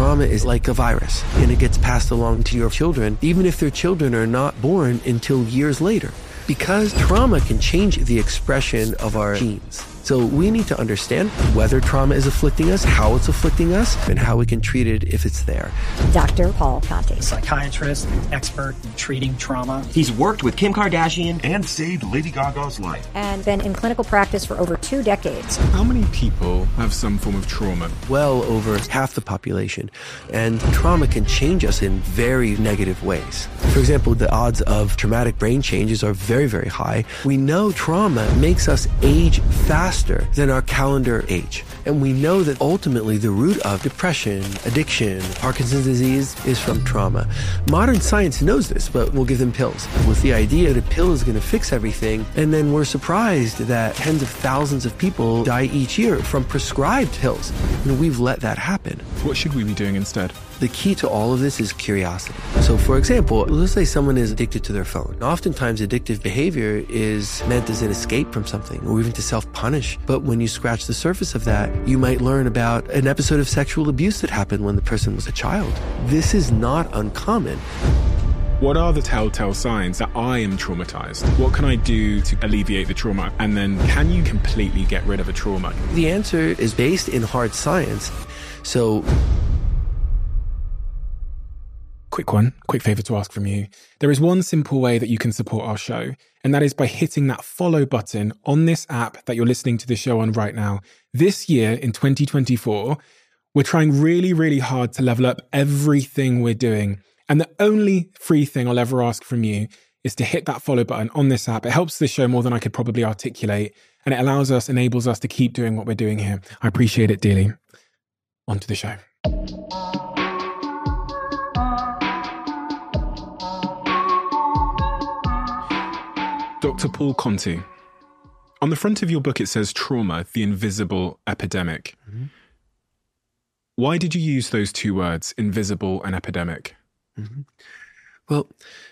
trauma is like a virus, and it gets passed along to your children, even if their children are not born until years later. Because trauma can change the expression of our genes. So we need to understand whether trauma is afflicting us, how it's afflicting us, and how we can treat it if it's there. Dr. Paul Conte, psychiatrist, expert in treating trauma. He's worked with Kim Kardashian and saved Lady Gaga's life. And been in clinical practice for over 2 decades. How many people have some form of trauma? Well over half the population. And trauma can change us in very negative ways. For example, the odds of traumatic brain changes are very, very high. We know trauma makes us age faster than our calendar age. And we know that ultimately the root of depression, addiction, Parkinson's disease is from trauma. Modern science knows this, but we'll give them pills with the idea that a pill is going to fix everything. And then we're surprised that tens of thousands of people die each year from prescribed pills. And we've let that happen. What should we be doing instead? The key to all of this is curiosity. So for example, let's say someone is addicted to their phone. Oftentimes addictive behavior is meant as an escape from something or even to self-punish. But when you scratch the surface of that, you might learn about an episode of sexual abuse that happened when the person was a child. This is not uncommon. What are the telltale signs that I am traumatized? What can I do to alleviate the trauma? And then can you completely get rid of a trauma? The answer is based in hard science. So quick favor to ask from you. There is one simple way that you can support our show, and that is by hitting that follow button on this app that you're listening to the show on right now. This year, in 2024, we're trying really, really hard to level up everything we're doing. And the only free thing I'll ever ask from you is to hit that follow button on this app. It helps the show more than I could probably articulate, and it enables us to keep doing what we're doing here. I appreciate it dearly. On to the show. Dr. Paul Conte, on the front of your book it says trauma, the invisible epidemic. Mm-hmm. Why did you use those two words, invisible and epidemic? Mm-hmm. Well,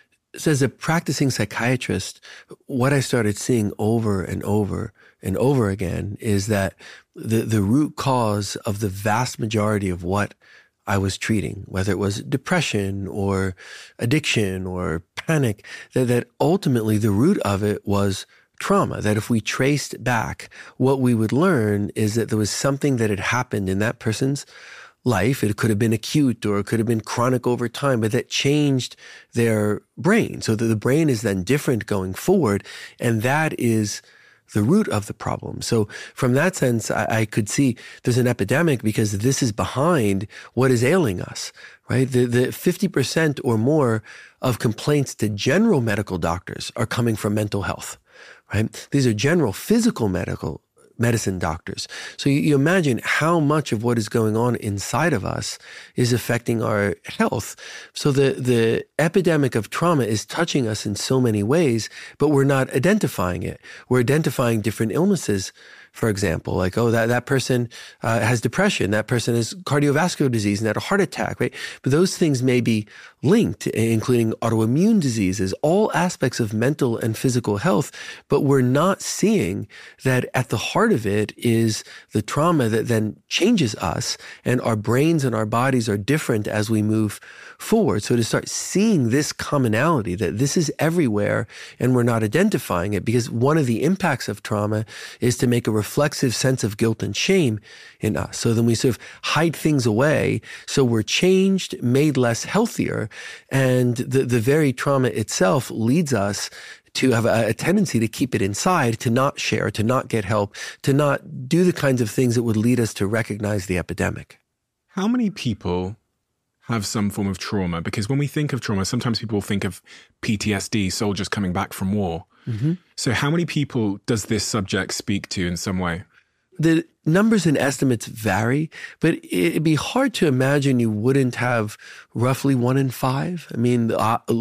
so as a practicing psychiatrist, what I started seeing over and over and over again is that the root cause of the vast majority of what I was treating, whether it was depression or addiction or panic, that ultimately the root of it was trauma. That if we traced back, what we would learn is that there was something that had happened in that person's life. It could have been acute or it could have been chronic over time, but that changed their brain. So that the brain is then different going forward. And that is the root of the problem. So from that sense, I could see there's an epidemic because this is behind what is ailing us, right? The 50% or more of complaints to general medical doctors are coming from mental health, right? These are general physical medicine doctors. So you imagine how much of what is going on inside of us is affecting our health. So the epidemic of trauma is touching us in so many ways, but we're not identifying it. We're identifying different illnesses, for example, like, oh, that person has depression, that person has cardiovascular disease and had a heart attack, right? But those things may be linked, including autoimmune diseases, all aspects of mental and physical health, but we're not seeing that at the heart of it is the trauma that then changes us, and our brains and our bodies are different as we move forward. So to start seeing this commonality, that this is everywhere and we're not identifying it, because one of the impacts of trauma is to make a reflexive sense of guilt and shame in us. So then we sort of hide things away. So we're changed, made less healthier. And the very trauma itself leads us to have a tendency to keep it inside, to not share, to not get help, to not do the kinds of things that would lead us to recognize the epidemic. How many people have some form of trauma? Because when we think of trauma, sometimes people think of PTSD, soldiers coming back from war. Mm-hmm. So how many people does this subject speak to in some way? The numbers and estimates vary, but it'd be hard to imagine you wouldn't have roughly 1 in 5. I mean,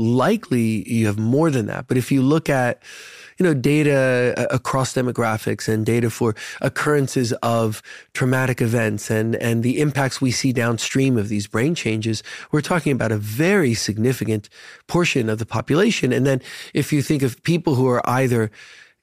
likely you have more than that. But if you look at, data across demographics and data for occurrences of traumatic events and the impacts we see downstream of these brain changes, we're talking about a very significant portion of the population. And then if you think of people who are either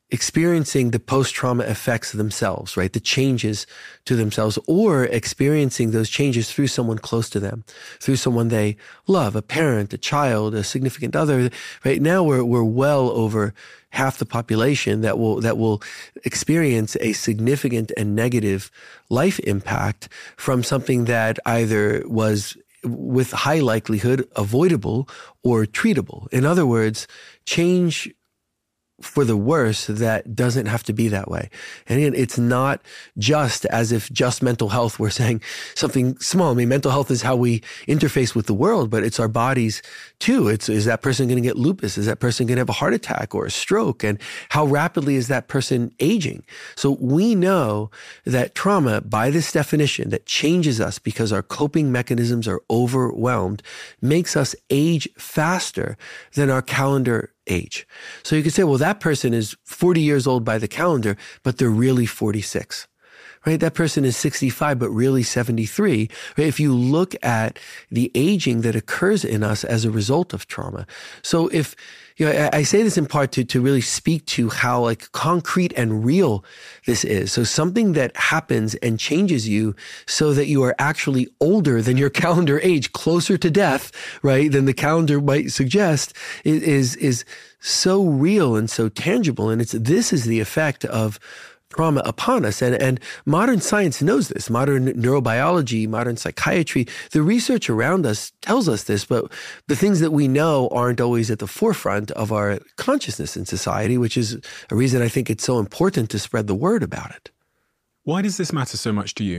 experiencing the post-trauma effects themselves, right? The changes to themselves, or experiencing those changes through someone close to them, through someone they love, a parent, a child, a significant other. Right now, we're well over half the population that will experience a significant and negative life impact from something that either was with high likelihood avoidable or treatable. In other words, change for the worse that doesn't have to be that way. And again, it's not just as if just mental health, we're saying something small. I mean, mental health is how we interface with the world, but it's our bodies too. Is that person going to get lupus? Is that person going to have a heart attack or a stroke? And how rapidly is that person aging? So we know that trauma, by this definition, that changes us because our coping mechanisms are overwhelmed, makes us age faster than our calendar age. So you could say, well, that person is 40 years old by the calendar, but they're really 46, right? That person is 65, but really 73. Right? If you look at the aging that occurs in us as a result of trauma. So if, I say this in part to really speak to how like concrete and real this is. So something that happens and changes you so that you are actually older than your calendar age, closer to death, right, than the calendar might suggest, is so real and so tangible. And this is the effect of trauma upon us. And modern science knows this. Modern neurobiology, modern psychiatry, the research around us tells us this, but the things that we know aren't always at the forefront of our consciousness in society, which is a reason I think it's so important to spread the word about it. Why does this matter so much to you?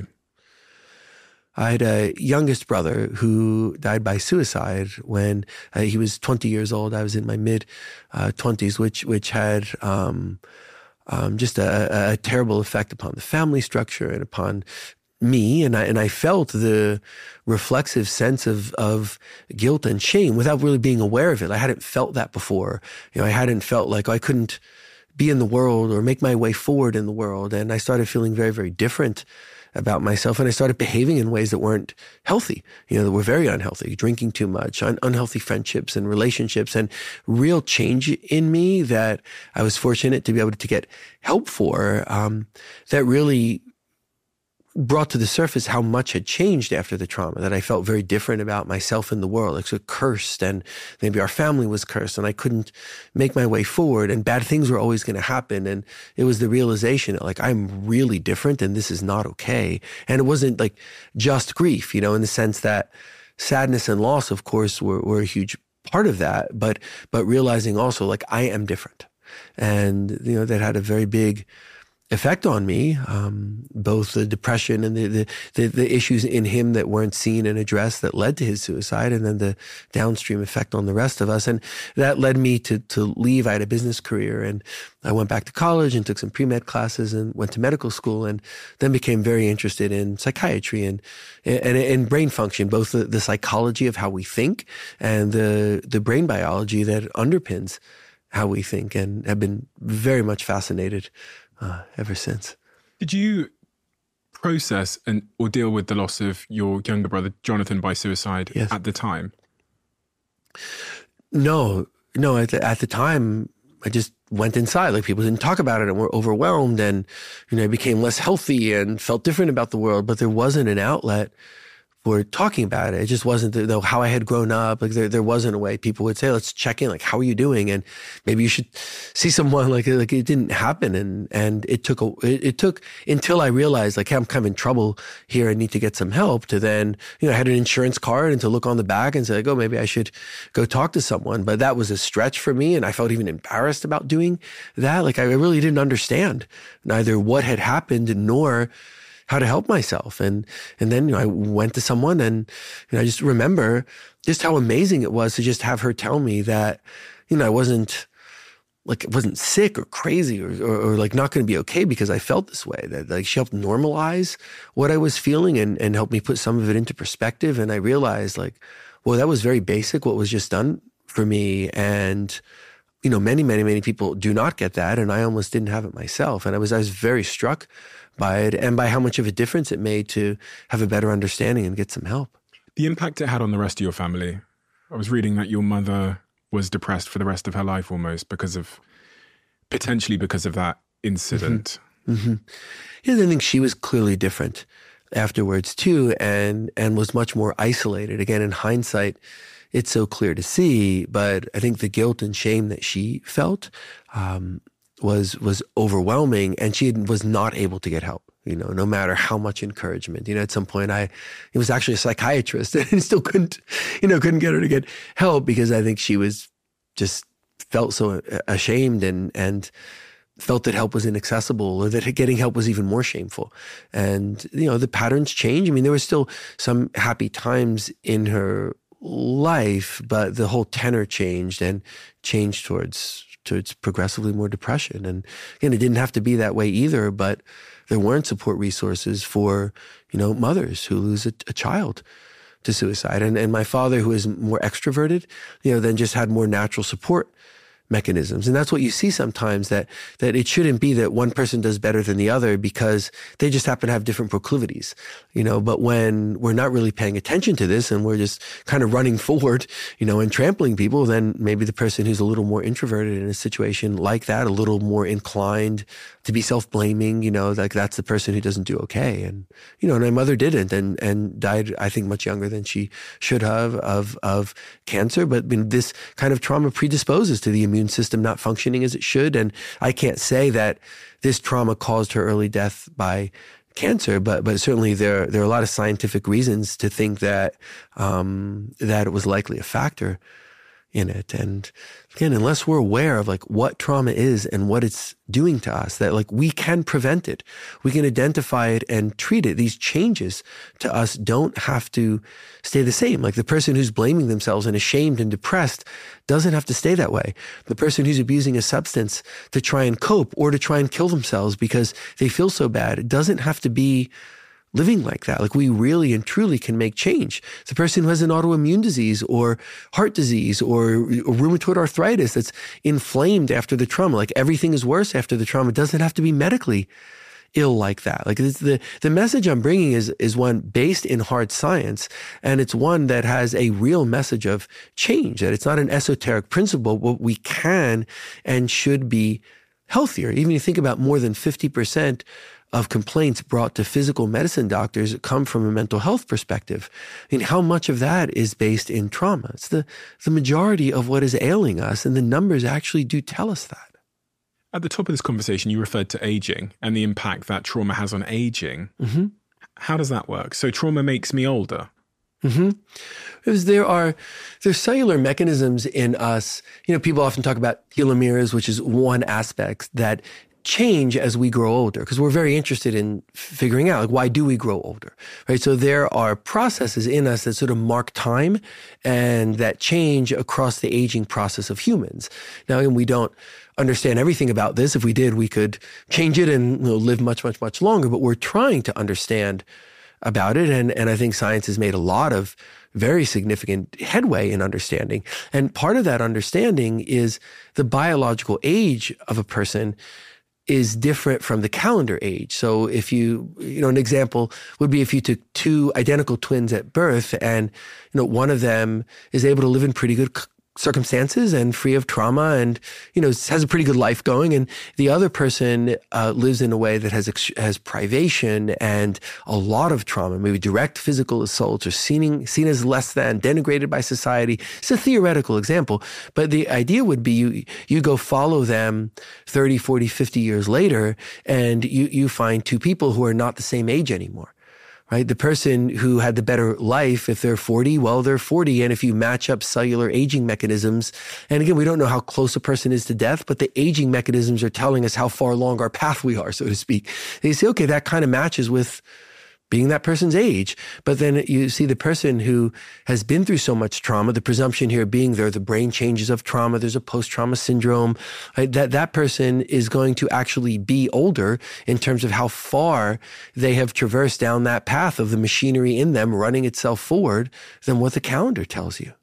I had a youngest brother who died by suicide when he was 20 years old. I was in my mid-20s, which had just a terrible effect upon the family structure and upon me. And I felt the reflexive sense of guilt and shame without really being aware of it. I hadn't felt that before. I hadn't felt like I couldn't be in the world or make my way forward in the world. And I started feeling very, very different about myself. And I started behaving in ways that weren't healthy, that were very unhealthy, drinking too much, unhealthy friendships and relationships, and real change in me that I was fortunate to be able to get help for, that really brought to the surface how much had changed after the trauma, that I felt very different about myself and the world, like so cursed, and maybe our family was cursed and I couldn't make my way forward and bad things were always going to happen. And it was the realization that like, I'm really different and this is not okay. And it wasn't like just grief, in the sense that sadness and loss, of course, were a huge part of that, but realizing also like I am different. And, that had a very big effect on me, both the depression and the issues in him that weren't seen and addressed that led to his suicide, and then the downstream effect on the rest of us. And that led me to leave. I had a business career, and I went back to college and took some pre-med classes and went to medical school, and then became very interested in psychiatry and brain function, both the psychology of how we think and the brain biology that underpins how we think, and have been very much fascinated ever since. Did you process or deal with the loss of your younger brother, Jonathan, by suicide at the time? No. At the time, I just went inside. Like, people didn't talk about it and were overwhelmed, and I became less healthy and felt different about the world. But there wasn't an outlet for talking about it. It just wasn't how I had grown up. Like, there wasn't a way people would say, let's check in, like, how are you doing? And maybe you should see someone. Like it didn't happen. And it took until I realized, like, hey, I'm kind of in trouble here. I need to get some help, to then, I had an insurance card, and to look on the back and say, like, oh, maybe I should go talk to someone. But that was a stretch for me. And I felt even embarrassed about doing that. Like, I really didn't understand neither what had happened nor how to help myself. And then, I went to someone, and, I just remember just how amazing it was to just have her tell me that, I wasn't sick or crazy or like not going to be okay because I felt this way. That, like, she helped normalize what I was feeling and helped me put some of it into perspective. And I realized, like, well, that was very basic, what was just done for me. And, many, many, many people do not get that. And I almost didn't have it myself. And I was very struck by it, and by how much of a difference it made to have a better understanding and get some help. The impact it had on the rest of your family. I was reading that your mother was depressed for the rest of her life almost because of potentially because of that incident. Mm-hmm. Yeah, I think she was clearly different afterwards too, and was much more isolated. Again, in hindsight, it's so clear to see, but I think the guilt and shame that she felt was overwhelming, and she was not able to get help. No matter how much encouragement. At some point, it was actually a psychiatrist, and still couldn't get her to get help because I think she was just felt so ashamed and felt that help was inaccessible, or that getting help was even more shameful. And, the patterns change. There were still some happy times in her life, but the whole tenor changed towards progressively more depression. And again, it didn't have to be that way either, but there weren't support resources for, mothers who lose a child to suicide. And my father, who is more extroverted, then just had more natural support mechanisms. And that's what you see sometimes, that it shouldn't be that one person does better than the other because they just happen to have different proclivities, but when we're not really paying attention to this and we're just kind of running forward, and trampling people, then maybe the person who's a little more introverted in a situation like that, a little more inclined to be self-blaming, like that's the person who doesn't do okay. And, and my mother didn't and died, I think, much younger than she should have of cancer. But this kind of trauma predisposes to the immune system not functioning as it should. And I can't say that this trauma caused her early death by cancer, but certainly there are a lot of scientific reasons to think that it was likely a factor in it. And again, unless we're aware of what trauma is and what it's doing to us, that we can prevent it, we can identify it and treat it. These changes to us don't have to stay the same. The person who's blaming themselves and ashamed and depressed doesn't have to stay that way. The person who's abusing a substance to try and cope or to try and kill themselves because they feel so bad, it doesn't have to be living like that. We really and truly can make change. The person who has an autoimmune disease or heart disease or rheumatoid arthritis that's inflamed after the trauma, everything is worse after the trauma, doesn't have to be medically ill like that. The message I'm bringing is one based in hard science, and it's one that has a real message of change, that it's not an esoteric principle, but we can and should be healthier. Even if you think about more than 50% of complaints brought to physical medicine doctors come from a mental health perspective. How much of that is based in trauma? It's the majority of what is ailing us, and the numbers actually do tell us that. At the top of this conversation, you referred to aging and the impact that trauma has on aging. Mm-hmm. How does that work? So trauma makes me older? Mm-hmm. Because there's cellular mechanisms in us. People often talk about telomeres, which is one aspect that change as we grow older, because we're very interested in figuring out why do we grow older, right? So there are processes in us that sort of mark time and that change across the aging process of humans. Now, and we don't understand everything about this. If we did, we could change it and live much, much, much longer, but we're trying to understand about it. And I think science has made a lot of very significant headway in understanding. And part of that understanding is the biological age of a person is different from the calendar age. So if an example would be if you took two identical twins at birth and, one of them is able to live in pretty good circumstances and free of trauma and, has a pretty good life going. And the other person lives in a way that has privation and a lot of trauma, maybe direct physical assaults or seen as less than, denigrated by society. It's a theoretical example, but the idea would be you go follow them 30, 40, 50 years later, and you find two people who are not the same age anymore. Right? The person who had the better life, if they're 40, well, they're 40. And if you match up cellular aging mechanisms, and again, we don't know how close a person is to death, but the aging mechanisms are telling us how far along our path we are, so to speak. And you say, okay, that kind of matches with being that person's age. But then you see the person who has been through so much trauma, the presumption here being the brain changes of trauma, there's a post-trauma syndrome, right? That person is going to actually be older in terms of how far they have traversed down that path of the machinery in them running itself forward than what the calendar tells you.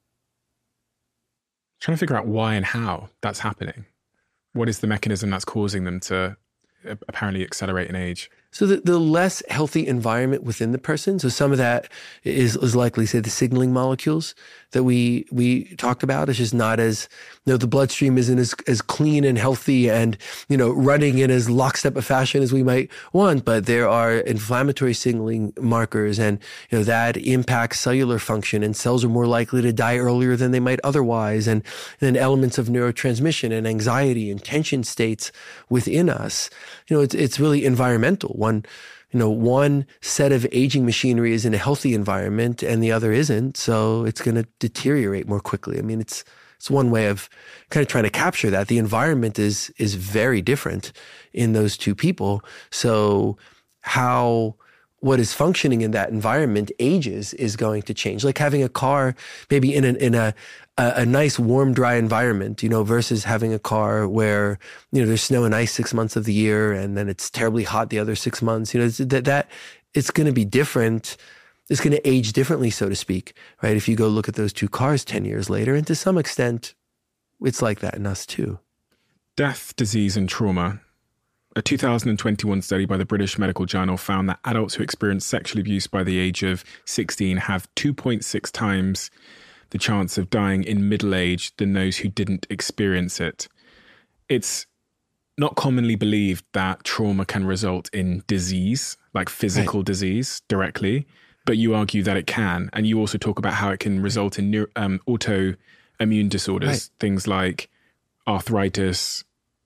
Trying to figure out why and how that's happening. What is the mechanism that's causing them to apparently accelerate in age? So the less healthy environment within the person. So some of that is likely, say, the signaling molecules that we talked about. It's just not as, the bloodstream isn't as clean and healthy and, running in as lockstep a fashion as we might want. But there are inflammatory signaling markers, and, that impacts cellular function, and cells are more likely to die earlier than they might otherwise. And then elements of neurotransmission and anxiety and tension states within us. It's really environmental. One set of aging machinery is in a healthy environment and the other isn't, so it's going to deteriorate more quickly. I mean, it's one way of kind of trying to capture that. The environment is very different in those two people. So what is functioning in that environment ages is going to change. Like having a car maybe in a nice, warm, dry environment, versus having a car where, there's snow and ice 6 months of the year and then it's terribly hot the other 6 months. That it's going to be different. It's going to age differently, so to speak, right? If you go look at those two cars 10 years later, and to some extent, it's like that in us too. Death, disease, and trauma. A 2021 study by the British Medical Journal found that adults who experience sexual abuse by the age of 16 have 2.6 times the chance of dying in middle age than those who didn't experience it. It's not commonly believed that trauma can result in disease, like physical disease directly, but you argue that it can. And you also talk about how it can result in autoimmune disorders, things like arthritis,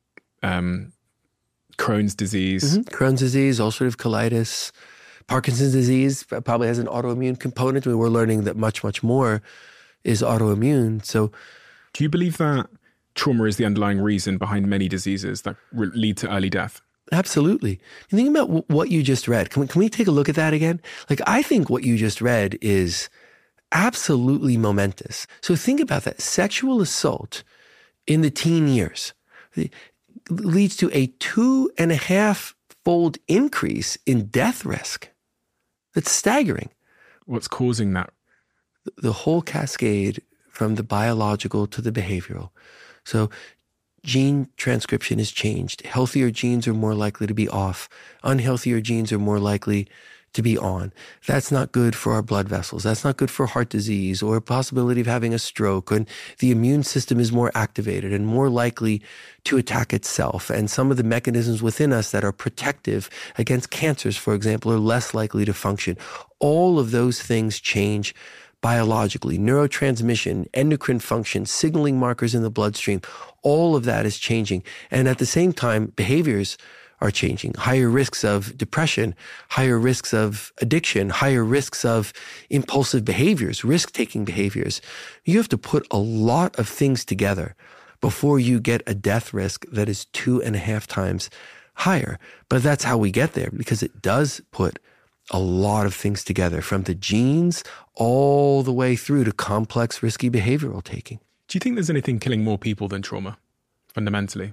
Crohn's disease. Mm-hmm. Crohn's disease, ulcerative colitis, Parkinson's disease probably has an autoimmune component. We're learning that much, much more is autoimmune. So, do you believe that trauma is the underlying reason behind many diseases that lead to early death? Absolutely. And think about what you just read. Can we take a look at that again? Like, I think what you just read is absolutely momentous. So think about that. Sexual assault in the teen years leads to a 2.5-fold increase in death risk. That's staggering. What's causing that? The whole cascade from the biological to the behavioral. So gene transcription is changed. Healthier genes are more likely to be off. Unhealthier genes are more likely to be on. That's not good for our blood vessels. That's not good for heart disease or a possibility of having a stroke. And the immune system is more activated and more likely to attack itself. And some of the mechanisms within us that are protective against cancers, for example, are less likely to function. All of those things change biologically. Neurotransmission, endocrine function, signaling markers in the bloodstream, all of that is changing. And at the same time, behaviors are changing. Higher risks of depression, higher risks of addiction, higher risks of impulsive behaviors, risk-taking behaviors. You have to put a lot of things together before you get a death risk that is 2.5 times higher. But that's how we get there, because it does put a lot of things together, from the genes all the way through to complex, risky behavioral taking. Do you think there's anything killing more people than trauma, fundamentally?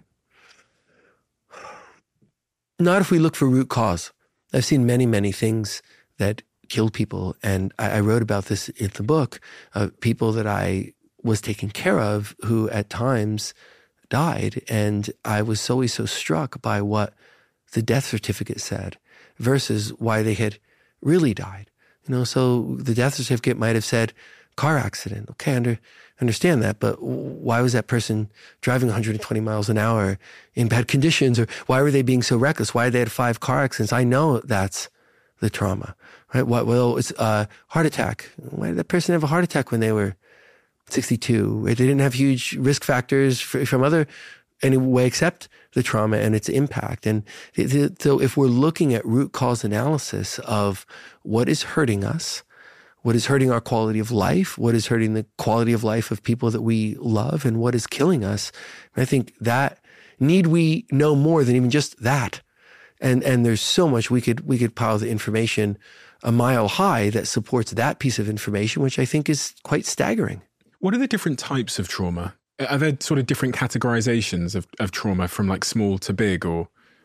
Not if we look for root cause. I've seen many, many things that kill people. And I wrote about this in the book, people that I was taking care of who at times died. And I was always so struck by what the death certificate said versus why they had really died. So the death certificate might have said car accident. Okay, I understand that, but why was that person driving 120 miles an hour in bad conditions? Or why were they being so reckless? Why they had 5 car accidents? I know that's the trauma, right? Well, it's a heart attack. Why did that person have a heart attack when they were 62? Right? They didn't have huge risk factors from any way except the trauma and its impact. And so if we're looking at root cause analysis of what is hurting us, what is hurting our quality of life, what is hurting the quality of life of people that we love, and what is killing us, I think that need we know more than even just that. And there's so much we could pile the information a mile high that supports that piece of information, which I think is quite staggering. What are the different types of trauma? Are there sort of different categorizations of trauma from like small to big, or?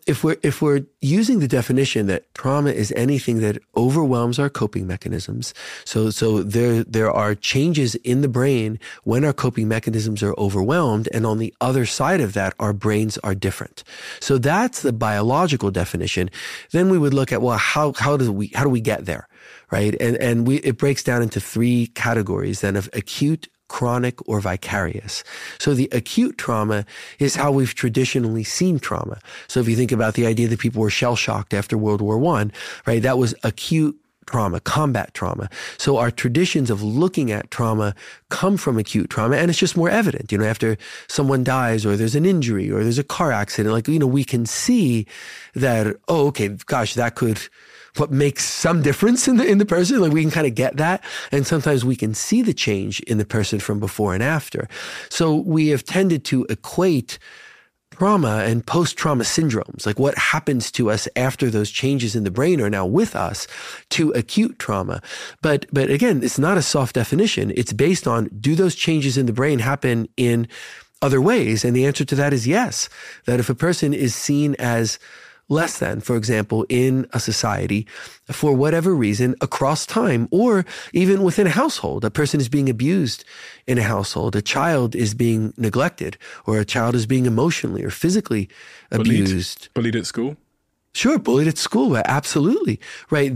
if we're using the definition that trauma is anything that overwhelms our coping mechanisms, so there are changes in the brain when our coping mechanisms are overwhelmed, and on the other side of that, our brains are different. So that's the biological definition. Then we would look at, well, how do we get there, right? And it breaks down into three categories then of acute, chronic, or vicarious. So the acute trauma is how we've traditionally seen trauma. So if you think about the idea that people were shell-shocked after World War I, right, that was acute trauma, combat trauma. So our traditions of looking at trauma come from acute trauma, and it's just more evident, after someone dies or there's an injury or there's a car accident, we can see that, oh, okay, gosh, that could what makes some difference in the person. We can kind of get that. And sometimes we can see the change in the person from before and after. So we have tended to equate trauma and post-trauma syndromes, like what happens to us after those changes in the brain are now with us, to acute trauma. But again, it's not a soft definition. It's based on, do those changes in the brain happen in other ways? And the answer to that is yes. That if a person is seen as less than, for example, in a society, for whatever reason, across time, or even within a household, a person is being abused in a household, a child is being neglected, or a child is being emotionally or physically abused. Bullied at school? Sure, bullied at school, absolutely, right?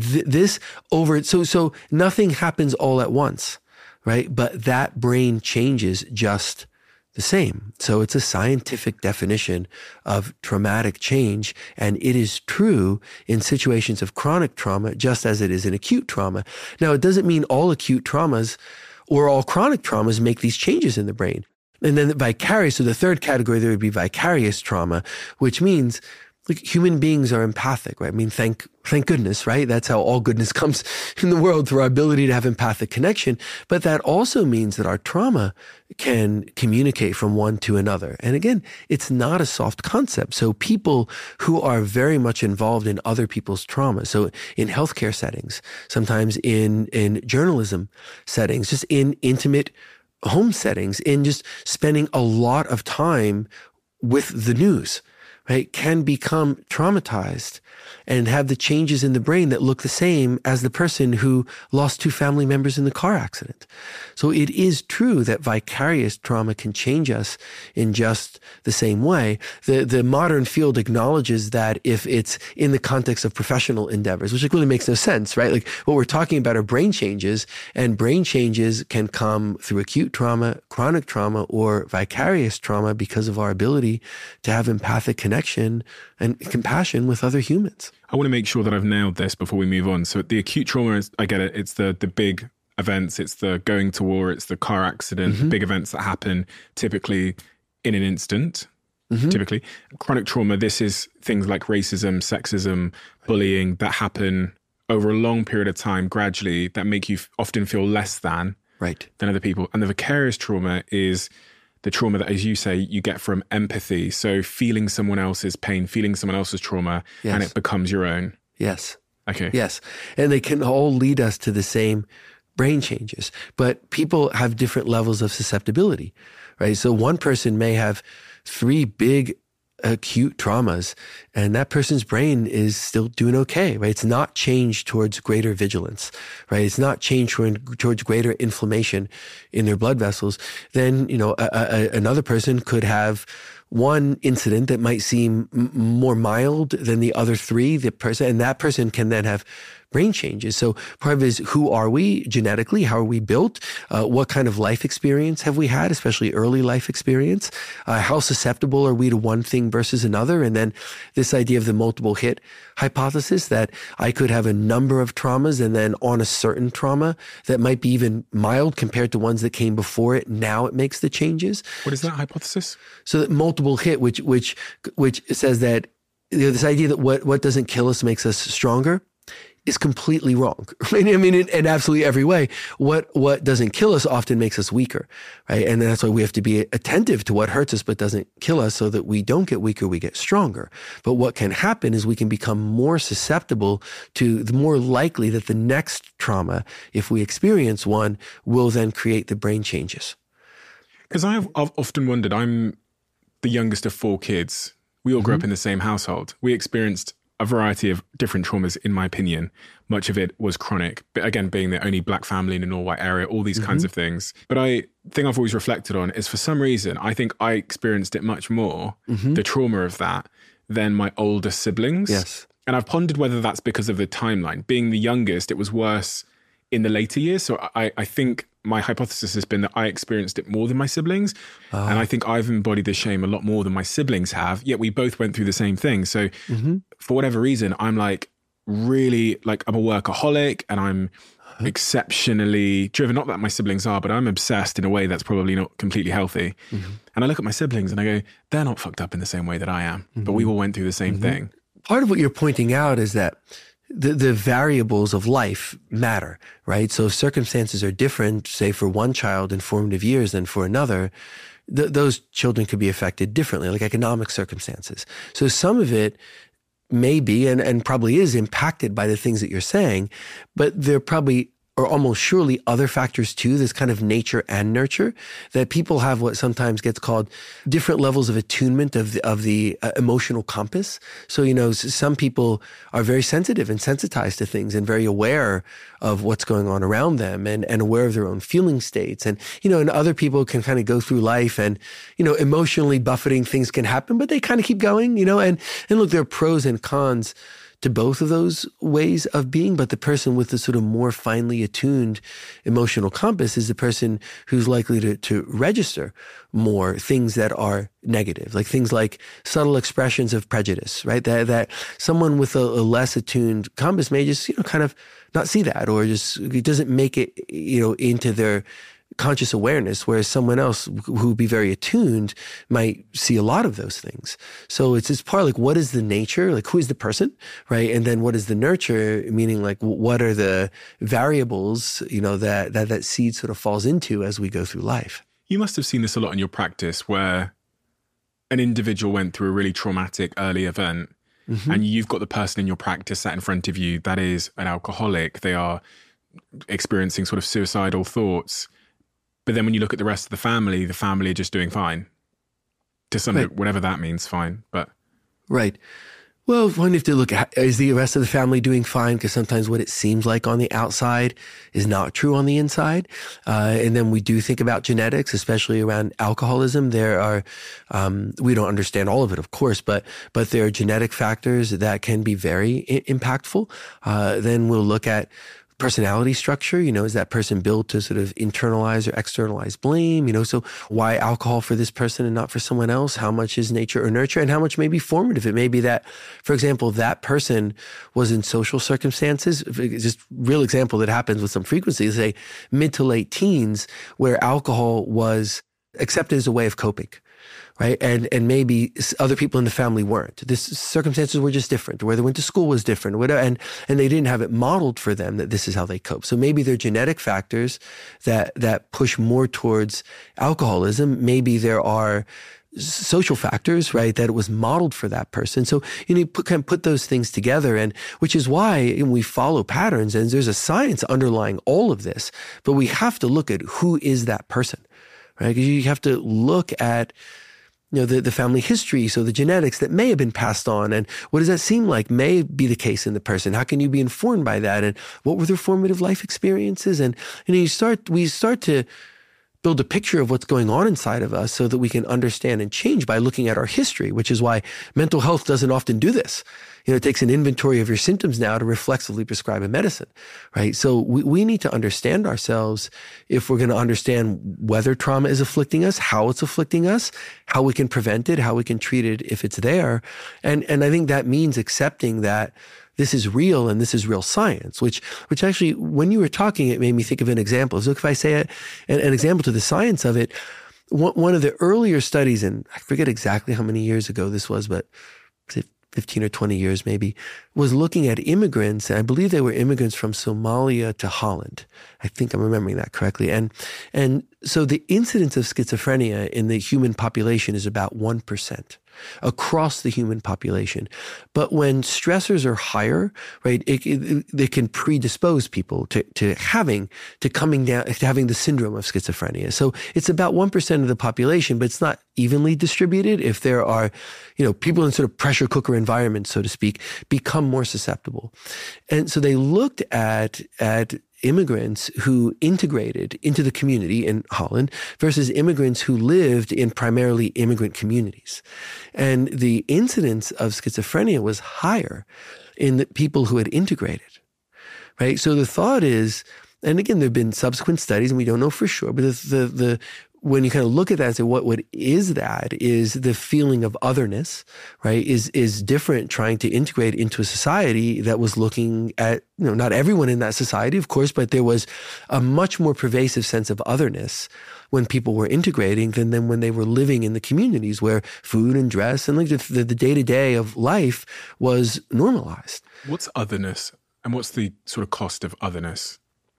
So nothing happens all at once, right? But that brain changes just the same. So it's a scientific definition of traumatic change, and it is true in situations of chronic trauma just as it is in acute trauma. Now, it doesn't mean all acute traumas or all chronic traumas make these changes in the brain. And then vicarious, so the third category, there would be vicarious trauma, which means human beings are empathic, right? I mean, thank goodness, right? That's how all goodness comes in the world, through our ability to have empathic connection. But that also means that our trauma can communicate from one to another. And again, it's not a soft concept. So people who are very much involved in other people's trauma, so in healthcare settings, sometimes in journalism settings, just in intimate home settings, in just spending a lot of time with the news, right, can become traumatized and have the changes in the brain that look the same as the person who lost two family members in the car accident. So it is true that vicarious trauma can change us in just the same way. The modern field acknowledges that if it's in the context of professional endeavors, which really makes no sense, right? Like what we're talking about are brain changes, and brain changes can come through acute trauma, chronic trauma, or vicarious trauma because of our ability to have empathic connection and compassion with other humans. I want to make sure that I've nailed this before we move on. So the acute trauma is, I get it, it's the big events, it's the going to war, it's the car accident, the big events that happen typically in an instant, typically. Chronic trauma, this is things like racism, sexism, bullying that happen over a long period of time, gradually, that make you often feel less than other people. And the vicarious trauma is the trauma that, as you say, you get from empathy. So feeling someone else's pain, feeling someone else's trauma, and it becomes your own. Yes. Okay. Yes. And they can all lead us to the same brain changes. But people have different levels of susceptibility, right? So one person may have 3 big acute traumas, and that person's brain is still doing okay, right? It's not changed towards greater vigilance, right? It's not changed towards greater inflammation in their blood vessels. Then, another person could have one incident that might seem more mild than the other 3, and that person can then have brain changes. So part of it is, who are we genetically? How are we built? What kind of life experience have we had, especially early life experience? How susceptible are we to one thing versus another? And then this idea of the multiple hit hypothesis, that I could have a number of traumas, and then on a certain trauma that might be even mild compared to ones that came before it, now it makes the changes. What is that hypothesis? So that multiple hit, which says that this idea that what doesn't kill us makes us stronger, is completely wrong. I mean, in absolutely every way. What doesn't kill us often makes us weaker, right? And that's why we have to be attentive to what hurts us but doesn't kill us, so that we don't get weaker, we get stronger. But what can happen is we can become more susceptible to, the more likely that the next trauma, if we experience one, will then create the brain changes. Because I've often wondered, I'm the youngest of 4 kids. We all grew up in the same household. We experienced a variety of different traumas, in my opinion. Much of it was chronic. But again, being the only black family in an all-white area, all these kinds of things. But thing I've always reflected on is, for some reason, I think I experienced it much more, the trauma of that, than my older siblings. Yes. And I've pondered whether that's because of the timeline. Being the youngest, it was worse in the later years. So I think my hypothesis has been that I experienced it more than my siblings. And I think I've embodied the shame a lot more than my siblings have, yet we both went through the same thing. So for whatever reason, I'm like really, like, I'm a workaholic and I'm exceptionally driven. Not that my siblings are, but I'm obsessed in a way that's probably not completely healthy. And I look at my siblings and I go, they're not fucked up in the same way that I am, but we all went through the same thing. Part of what you're pointing out is that the variables of life matter, right? So if circumstances are different, say for one child in formative years than for another, those children could be affected differently, like economic circumstances. So some of it may be and probably is impacted by the things that you're saying, but there probably are almost surely other factors too, this kind of nature and nurture, that people have what sometimes gets called different levels of attunement of the emotional compass. So, you know, some people are very sensitive and sensitized to things and very aware of what's going on around them and aware of their own feeling states. And, you know, and other people can kind of go through life and, you know, emotionally buffeting things can happen, but they kind of keep going, you know, and look, there are pros and cons to both of those ways of being, but the person with the sort of more finely attuned emotional compass is the person who's likely to register more things that are negative, like things like subtle expressions of prejudice, right? That someone with a less attuned compass may just, you know, kind of not see that, or just, it doesn't make it, you know, into their conscious awareness, whereas someone else who would be very attuned might see a lot of those things. So it's part of like, what is the nature? Like, who is the person, right? And then what is the nurture? Meaning, like, what are the variables, you know, that seed sort of falls into as we go through life? You must have seen this a lot in your practice, where an individual went through a really traumatic early event, and you've got the person in your practice sat in front of you that is an alcoholic. They are experiencing sort of suicidal thoughts. But then when you look at the rest of the family are just doing fine. To some, right. Whatever that means, fine. But right. Well, one have to look at, is the rest of the family doing fine? Because sometimes what it seems like on the outside is not true on the inside. And then we do think about genetics, especially around alcoholism. There are, we don't understand all of it, of course, but there are genetic factors that can be very impactful. Then we'll look at personality structure, you know, is that person built to sort of internalize or externalize blame? You know, so why alcohol for this person and not for someone else? How much is nature or nurture, and how much may be formative? It may be that, for example, that person was in social circumstances, just real example that happens with some frequency, say mid to late teens, where alcohol was accepted as a way of coping. Right. And maybe other people in the family weren't. The circumstances were just different. Where they went to school was different, whatever, and they didn't have it modeled for them that this is how they cope. So maybe there are genetic factors that push more towards alcoholism. Maybe there are social factors, right, that it was modeled for that person. So you can put those things together, and which is why we follow patterns, and there's a science underlying all of this. But we have to look at who is that person, right? Because you have to look at, you know, the family history, so the genetics that may have been passed on, and what does that seem like may be the case in the person? How can you be informed by that? And what were their formative life experiences? And we start to build a picture of what's going on inside of us so that we can understand and change by looking at our history, which is why mental health doesn't often do this. You know, it takes an inventory of your symptoms now to reflexively prescribe a medicine, right? So we need to understand ourselves if we're going to understand whether trauma is afflicting us, how it's afflicting us, how we can prevent it, how we can treat it if it's there. And I think that means accepting that this is real and this is real science, which actually, when you were talking, it made me think of an example. So if I say an example to the science of it, one of the earlier studies, and I forget exactly how many years ago this was, but 15 or 20 years maybe, was looking at immigrants, and I believe they were immigrants from Somalia to Holland. I think I'm remembering that correctly. And So the incidence of schizophrenia in the human population is about 1% across the human population. But when stressors are higher, right, they can predispose people to having the syndrome of schizophrenia. So it's about 1% of the population, but it's not evenly distributed. If there are, people in sort of pressure cooker environments, so to speak, become more susceptible. And so they looked at immigrants who integrated into the community in Holland versus immigrants who lived in primarily immigrant communities. And the incidence of schizophrenia was higher in the people who had integrated, right? So the thought is, and again, there have been subsequent studies and we don't know for sure, but when you kind of look at that and say, what is that? Is the feeling of otherness, right? Is different trying to integrate into a society that was looking at, not everyone in that society, of course, but there was a much more pervasive sense of otherness when people were integrating than when they were living in the communities where food and dress and like the day-to-day of life was normalized. What's otherness? And what's the sort of cost of otherness?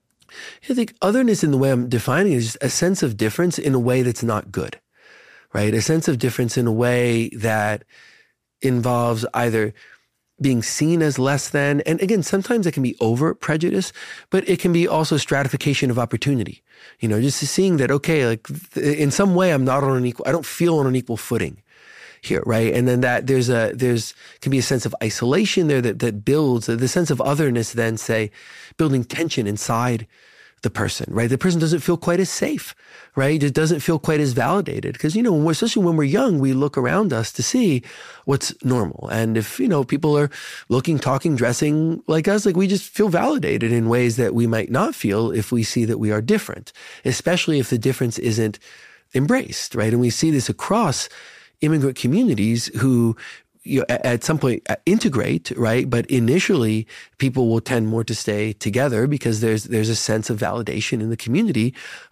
I think otherness, in the way I'm defining it, is just a sense of difference in a way that's not good, right? A sense of difference in a way that involves either being seen as less than, and again, sometimes it can be overt prejudice, but it can be also stratification of opportunity. Just seeing that, okay, like in some way I'm not on an equal, I don't feel on an equal footing here, right? And then that can be a sense of isolation there that builds the sense of otherness, then say building tension inside the person, right? The person doesn't feel quite as safe, right? It doesn't feel quite as validated because, especially when we're young, we look around us to see what's normal. And if, people are looking, talking, dressing like us, like we just feel validated in ways that we might not feel if we see that we are different, especially if the difference isn't embraced, right? And we see this across immigrant communities who at some point integrate, right? But initially, people will tend more to stay together because there's a sense of validation in the community.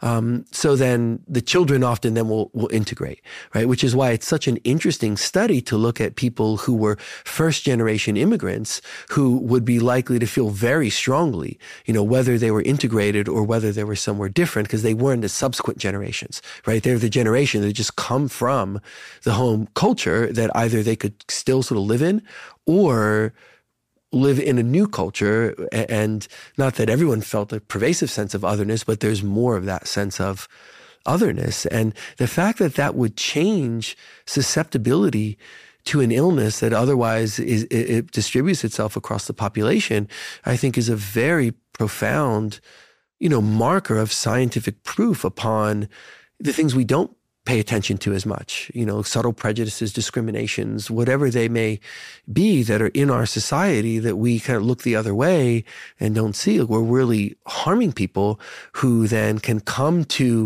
So then the children often then will integrate, right? Which is why it's such an interesting study to look at people who were first generation immigrants who would be likely to feel very strongly, whether they were integrated or whether they were somewhere different because they weren't the subsequent generations, right? They're the generation that just come from the home culture that either they could still sort of live in or live in a new culture. And not that everyone felt a pervasive sense of otherness, but there's more of that sense of otherness. And the fact that would change susceptibility to an illness that otherwise it distributes itself across the population, I think is a very profound, marker of scientific proof upon the things we don't pay attention to as much, subtle prejudices, discriminations, whatever they may be that are in our society that we kind of look the other way and don't see. We're really harming people who then can come to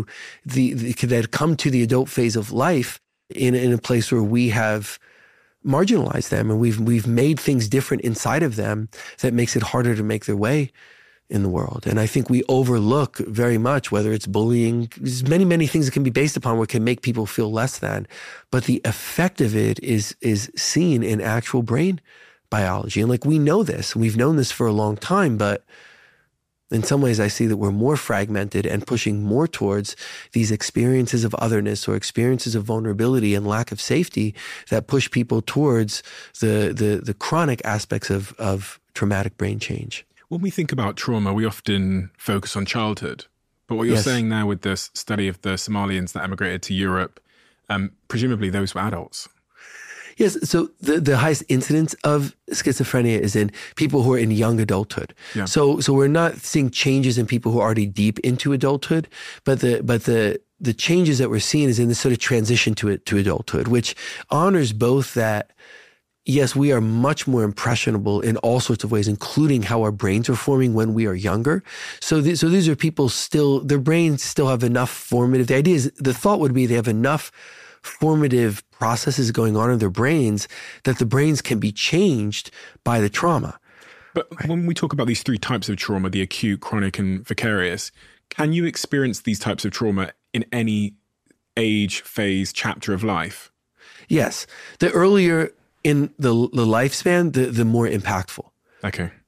the adult phase of life in a place where we have marginalized them and we've made things different inside of them that makes it harder to make their way in the world. And I think we overlook very much whether it's bullying. There's many, many things that can be based upon what can make people feel less than. But the effect of it is seen in actual brain biology. And we know this. We've known this for a long time, but in some ways I see that we're more fragmented and pushing more towards these experiences of otherness or experiences of vulnerability and lack of safety that push people towards the chronic aspects of traumatic brain change. When we think about trauma, we often focus on childhood. But what you're saying now with this study of the Somalians that emigrated to Europe, presumably those were adults. Yes. So the highest incidence of schizophrenia is in people who are in young adulthood. Yeah. So we're not seeing changes in people who are already deep into adulthood, but the changes that we're seeing is in this sort of transition to adulthood, which honors both that, yes, we are much more impressionable in all sorts of ways, including how our brains are forming when we are younger. So these are people their brains still have enough formative. The thought would be they have enough formative processes going on in their brains that the brains can be changed by the trauma. But when we talk about these three types of trauma, the acute, chronic, and vicarious, can you experience these types of trauma in any age, phase, chapter of life? Yes. The earlier in the lifespan, the more impactful. Okay.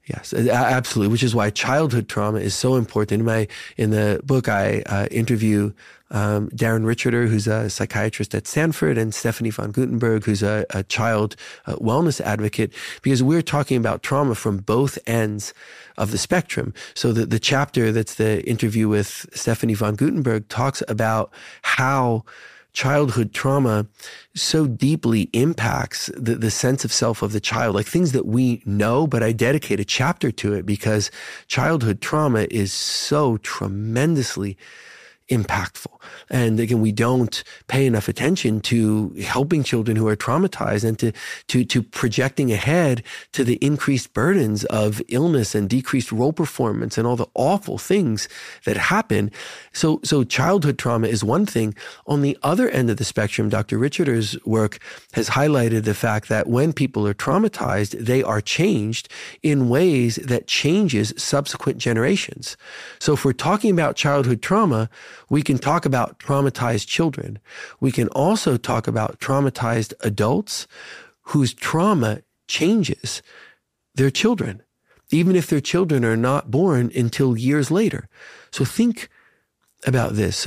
Yes, absolutely. Which is why childhood trauma is so important. In the book, I interview Darren Richarder, who's a psychiatrist at Stanford, and Stephanie von Gutenberg, who's a child wellness advocate, because we're talking about trauma from both ends of the spectrum. So the chapter that's the interview with Stephanie von Gutenberg talks about how childhood trauma so deeply impacts the sense of self of the child, like things that we know, but I dedicate a chapter to it because childhood trauma is so tremendously impactful. And again, we don't pay enough attention to helping children who are traumatized and to projecting ahead to the increased burdens of illness and decreased role performance and all the awful things that happen. So childhood trauma is one thing. On the other end of the spectrum, Dr. Richarder's work has highlighted the fact that when people are traumatized, they are changed in ways that changes subsequent generations. So if we're talking about childhood trauma, we can talk about traumatized children. We can also talk about traumatized adults whose trauma changes their children, even if their children are not born until years later. So think about this.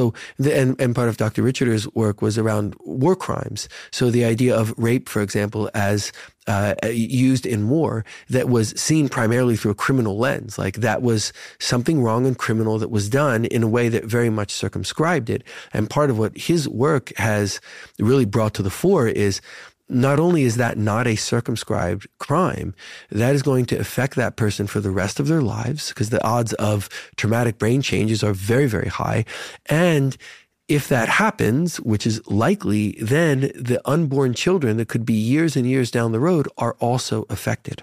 And part of Dr. Richarder's work was around war crimes. So the idea of rape, for example, as used in war, that was seen primarily through a criminal lens. Like that was something wrong and criminal that was done in a way that very much circumscribed it. And part of what his work has really brought to the fore is not only is that not a circumscribed crime, that is going to affect that person for the rest of their lives because the odds of traumatic brain changes are very, very high. And if that happens, which is likely, then the unborn children that could be years and years down the road are also affected.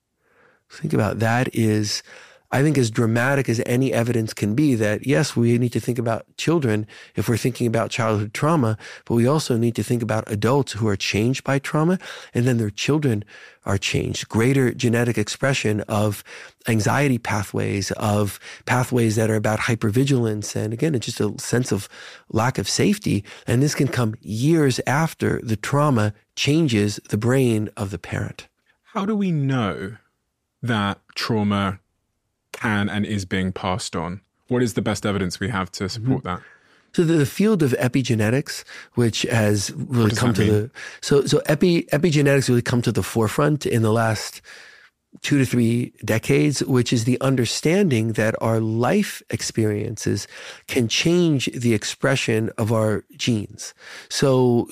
Think about that is, I think, as dramatic as any evidence can be that, yes, we need to think about children if we're thinking about childhood trauma, but we also need to think about adults who are changed by trauma, and then their children are changed. Greater genetic expression of anxiety pathways, of pathways that are about hypervigilance, and again, it's just a sense of lack of safety. And this can come years after the trauma changes the brain of the parent. How do we know that trauma can and is being passed on? What is the best evidence we have to support that? So the field of epigenetics, which has really come to epigenetics really come to the forefront in the last 2 to 3 decades, which is the understanding that our life experiences can change the expression of our genes. So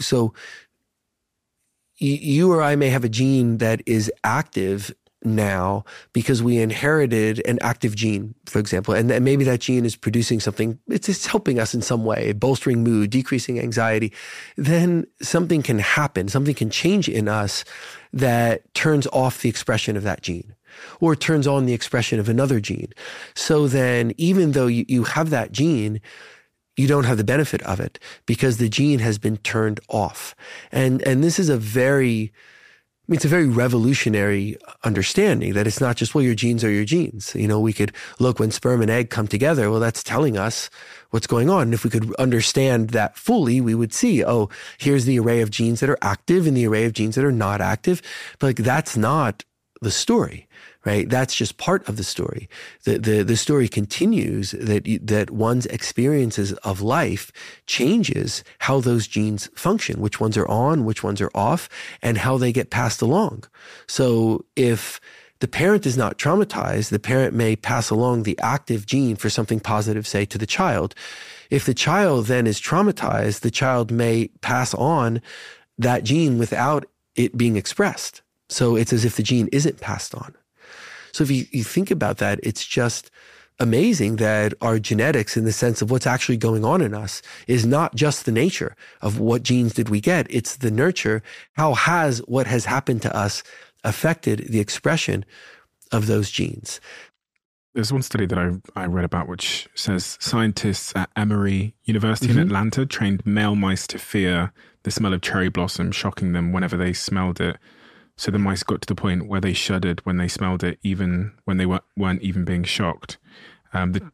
you or I may have a gene that is active now because we inherited an active gene, for example, and maybe that gene is producing something, it's helping us in some way, bolstering mood, decreasing anxiety. Then something can happen, something can change in us that turns off the expression of that gene or turns on the expression of another gene. So then even though you have that gene, you don't have the benefit of it because the gene has been turned off. And this is it's a very revolutionary understanding that it's not just, well, your genes are your genes. We could look when sperm and egg come together. Well, that's telling us what's going on. And if we could understand that fully, we would see, oh, here's the array of genes that are active and the array of genes that are not active. But that's not the story, right? That's just part of the story. The story continues that one's experiences of life changes how those genes function, which ones are on, which ones are off, and how they get passed along. So if the parent is not traumatized, the parent may pass along the active gene for something positive, say, to the child. If the child then is traumatized, the child may pass on that gene without it being expressed. So it's as if the gene isn't passed on. So if you think about that, it's just amazing that our genetics, in the sense of what's actually going on in us, is not just the nature of what genes did we get, it's the nurture. How has what has happened to us affected the expression of those genes? There's one study that I read about which says scientists at Emory University in Atlanta trained male mice to fear the smell of cherry blossom, shocking them whenever they smelled it. So the mice got to the point where they shuddered when they smelled it, even when they weren't even being shocked. And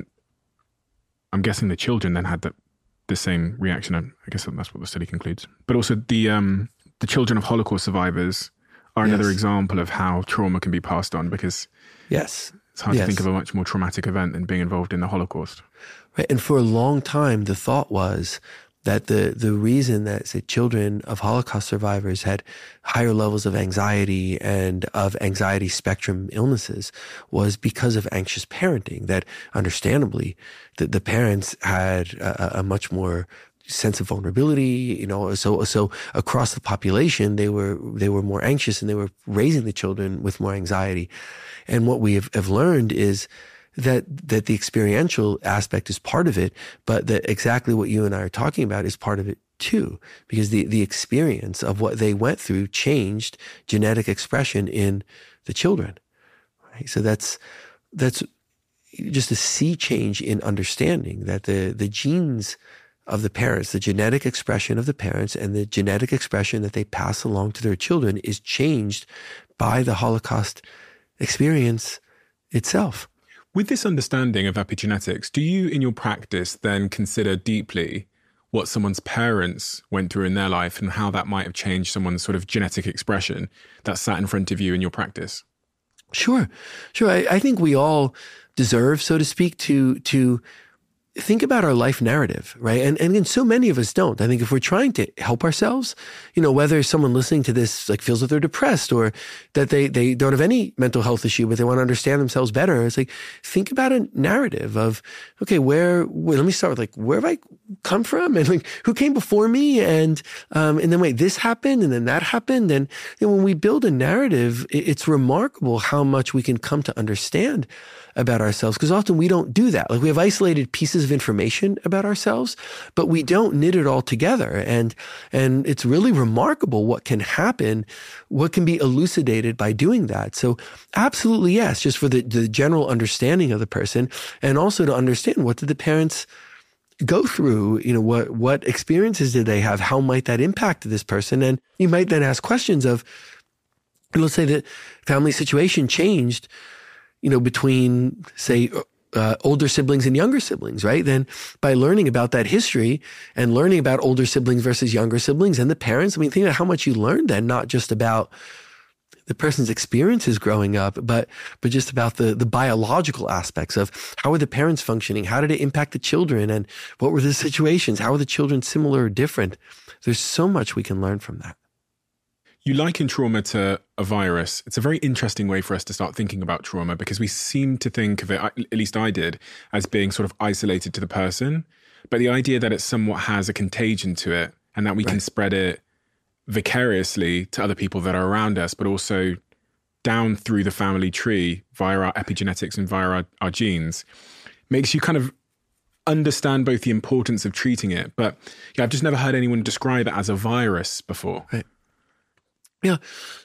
I'm guessing the children then had the same reaction. I guess that's what the study concludes. But also the children of Holocaust survivors are another example of how trauma can be passed on, because yes, it's hard to think of a much more traumatic event than being involved in the Holocaust. Right. And for a long time, the thought was that the reason that, say, children of Holocaust survivors had higher levels of anxiety and of anxiety spectrum illnesses was because of anxious parenting, that understandably the parents had a much more sense of vulnerability, so across the population, they were more anxious and they were raising the children with more anxiety. And what we have learned is that the experiential aspect is part of it, but that exactly what you and I are talking about is part of it too, because the experience of what they went through changed genetic expression in the children. Right? So that's just a sea change in understanding that the genes of the parents, the genetic expression of the parents and the genetic expression that they pass along to their children is changed by the Holocaust experience itself. With this understanding of epigenetics, do you in your practice then consider deeply what someone's parents went through in their life and how that might have changed someone's sort of genetic expression that sat in front of you in your practice? Sure. I think we all deserve, so to speak, to think about our life narrative, right? And so many of us don't. I think if we're trying to help ourselves, whether someone listening to this feels that they're depressed or that they don't have any mental health issue, but they want to understand themselves better, it's think about a narrative of, okay, let me start with where have I come from and who came before me and then wait, this happened and then that happened. And when we build a narrative, it's remarkable how much we can come to understand about ourselves, because often we don't do that. We have isolated pieces of information about ourselves, but we don't knit it all together. And it's really remarkable what can happen, what can be elucidated by doing that. So absolutely yes, just for the general understanding of the person, and also to understand what did the parents go through, what experiences did they have? How might that impact this person? And you might then ask questions of, let's say that family situation changed, between, say, older siblings and younger siblings, right? Then by learning about that history and learning about older siblings versus younger siblings and the parents, think about how much you learned then, not just about the person's experiences growing up, but just about the biological aspects of how are the parents functioning? How did it impact the children? And what were the situations? How are the children similar or different? There's so much we can learn from that. You liken trauma to a virus. It's a very interesting way for us to start thinking about trauma, because we seem to think of it, at least I did, as being sort of isolated to the person. But the idea that it somewhat has a contagion to it and that we can spread it vicariously to other people that are around us, but also down through the family tree via our epigenetics and via our genes, makes you kind of understand both the importance of treating it. But yeah, I've just never heard anyone describe it as a virus before. Right. Yeah,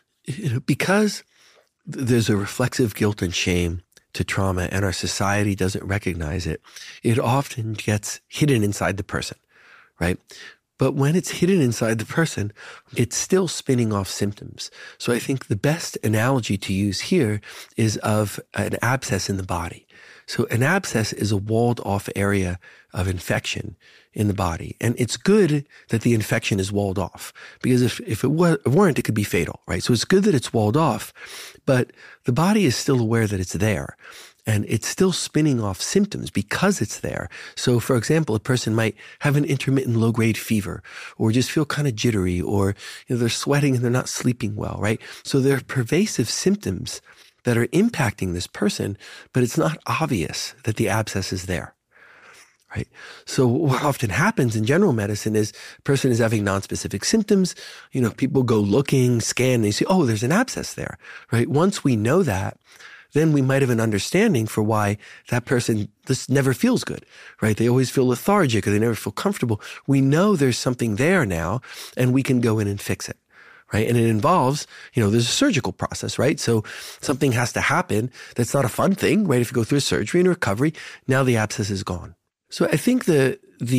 because there's a reflexive guilt and shame to trauma and our society doesn't recognize it, it often gets hidden inside the person, right? But when it's hidden inside the person, it's still spinning off symptoms. So I think the best analogy to use here is of an abscess in the body. So an abscess is a walled off area of infection in the body. And it's good that the infection is walled off, because if it weren't, it could be fatal, right? So it's good that it's walled off, but the body is still aware that it's there. And it's still spinning off symptoms because it's there. So, for example, a person might have an intermittent low-grade fever or just feel kind of jittery, or they're sweating and they're not sleeping well, right? So there are pervasive symptoms that are impacting this person, but it's not obvious that the abscess is there. Right. So what often happens in general medicine is a person is having nonspecific symptoms. People go looking, scan, and they say, oh, there's an abscess there. Right. Once we know that, then we might have an understanding for why that person just never feels good. Right. They always feel lethargic or they never feel comfortable. We know there's something there now, and we can go in and fix it. Right. And it involves, there's a surgical process, right? So something has to happen. That's not a fun thing, right? If you go through a surgery and recovery, now the abscess is gone. So I think the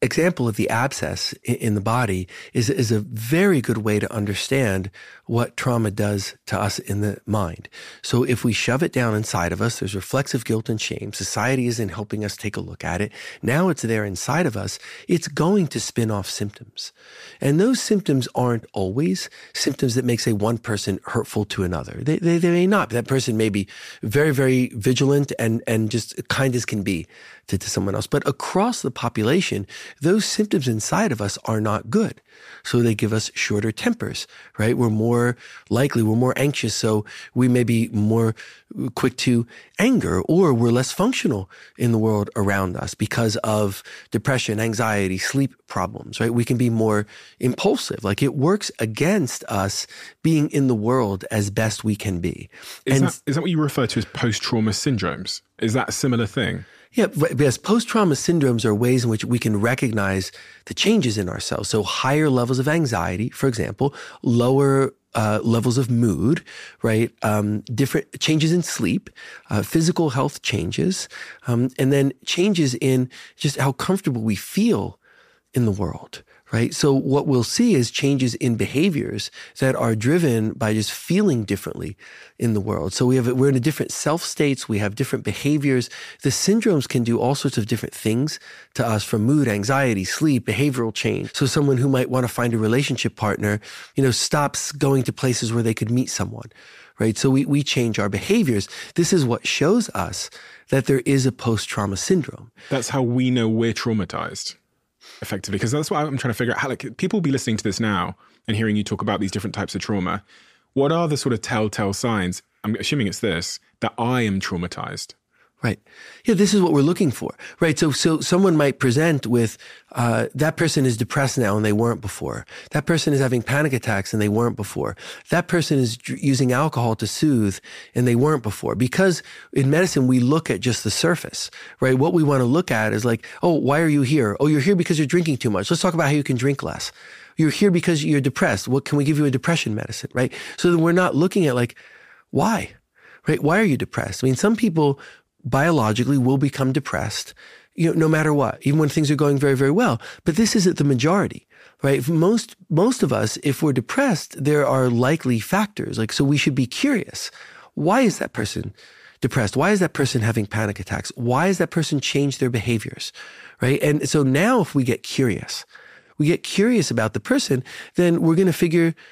example of the abscess in the body is a very good way to understand what trauma does to us in the mind. So if we shove it down inside of us, there's reflexive guilt and shame. Society isn't helping us take a look at it. Now it's there inside of us. It's going to spin off symptoms. And those symptoms aren't always symptoms that make, say, one person hurtful to another. They may not. That person may be very, very vigilant and just kind as can be to someone else. But across the population, those symptoms inside of us are not good. So they give us shorter tempers, right? We're more likely, we're more anxious, so we may be more quick to anger, or we're less functional in the world around us because of depression, anxiety, sleep problems, right? We can be more impulsive. Like, it works against us being in the world as best we can be. Is that what you refer to as post-trauma syndromes? Is that a similar thing? Yeah, because post-trauma syndromes are ways in which we can recognize the changes in ourselves. So higher levels of anxiety, for example, lower levels of mood, right? Different changes in sleep, physical health changes, and then changes in just how comfortable we feel in the world. Right? So what we'll see is changes in behaviors that are driven by just feeling differently in the world. So we're in a different self states. We have different behaviors. The syndromes can do all sorts of different things to us, from mood, anxiety, sleep, behavioral change. So someone who might want to find a relationship partner, stops going to places where they could meet someone. Right? So we change our behaviors. This is what shows us that there is a post-trauma syndrome. That's how we know we're traumatized. Effectively, because that's what I'm trying to figure out. How, people will be listening to this now and hearing you talk about these different types of trauma. What are the sort of telltale signs? I'm assuming it's this, that I am traumatized. Right. Yeah, this is what we're looking for. Right. So someone might present with, that person is depressed now and they weren't before. That person is having panic attacks and they weren't before. That person is using alcohol to soothe and they weren't before. Because in medicine, we look at just the surface, right? What we want to look at is like, oh, why are you here? Oh, you're here because you're drinking too much. Let's talk about how you can drink less. You're here because you're depressed. What can we give you a depression medicine, right? So that we're not looking at like, why, right? Why are you depressed? I mean, some people biologically will become depressed, no matter what, even when things are going very, very well. But this isn't the majority, right? Most of us, if we're depressed, there are likely factors. So we should be curious. Why is that person depressed? Why is that person having panic attacks? Why has that person changed their behaviors, right? And so now if we get curious about the person, then we're going to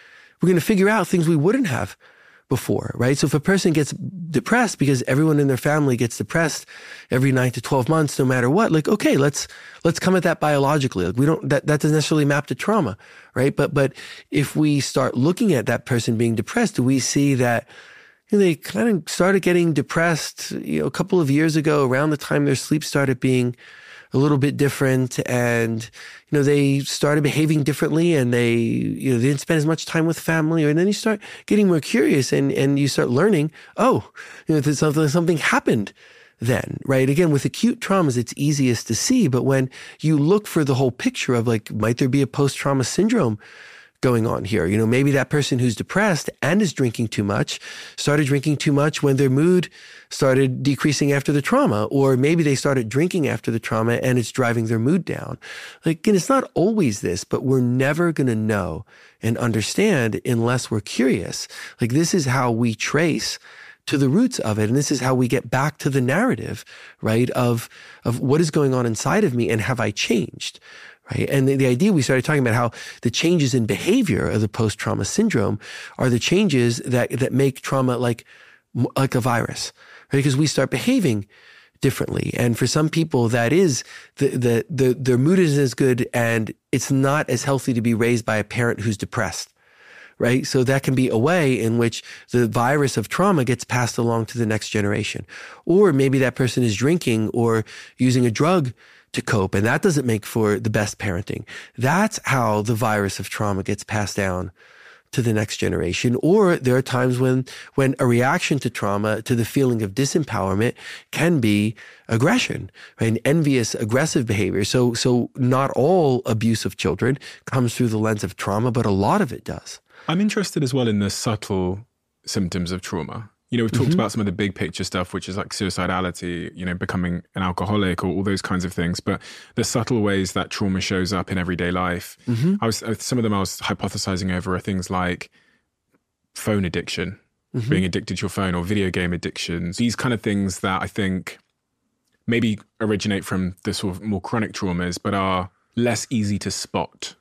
figure out things we wouldn't have before, right? So if a person gets depressed because everyone in their family gets depressed every 9 to 12 months, no matter what, okay, let's come at that biologically. That doesn't necessarily map to trauma, right? But if we start looking at that person being depressed, we see that they kind of started getting depressed, a couple of years ago, around the time their sleep started being a little bit different, and they started behaving differently, and they didn't spend as much time with family. And then you start getting more curious, and you start learning, something happened then, right? Again, with acute traumas, it's easiest to see, but when you look for the whole picture of might there be a post-trauma syndrome going on here? Maybe that person who's depressed and is drinking too much started drinking too much when their mood started decreasing after the trauma, or maybe they started drinking after the trauma and it's driving their mood down. Again, it's not always this, but we're never going to know and understand unless we're curious. This is how we trace to the roots of it. And this is how we get back to the narrative, right? Of what is going on inside of me and have I changed? Right? And the idea, we started talking about how the changes in behavior of the post-trauma syndrome are the changes that make trauma like a virus, right? Because we start behaving differently. And for some people, that is their mood isn't as good, and it's not as healthy to be raised by a parent who's depressed, right? So that can be a way in which the virus of trauma gets passed along to the next generation. Or maybe that person is drinking or using a drug to cope, and that doesn't make for the best parenting. That's how the virus of trauma gets passed down to the next generation. Or there are times when a reaction to trauma, to the feeling of disempowerment, can be aggression, right? An envious, aggressive behavior. So not all abuse of children comes through the lens of trauma, but a lot of it does. I'm interested as well in the subtle symptoms of trauma. You know, we've talked about some of the big picture stuff, which is like suicidality, you know, becoming an alcoholic or all those kinds of things. But the subtle ways that trauma shows up in everyday life, some of them I was hypothesizing over are things like phone addiction, being addicted to your phone, or video game addictions. These kind of things that I think maybe originate from the sort of more chronic traumas, but are less easy to spot.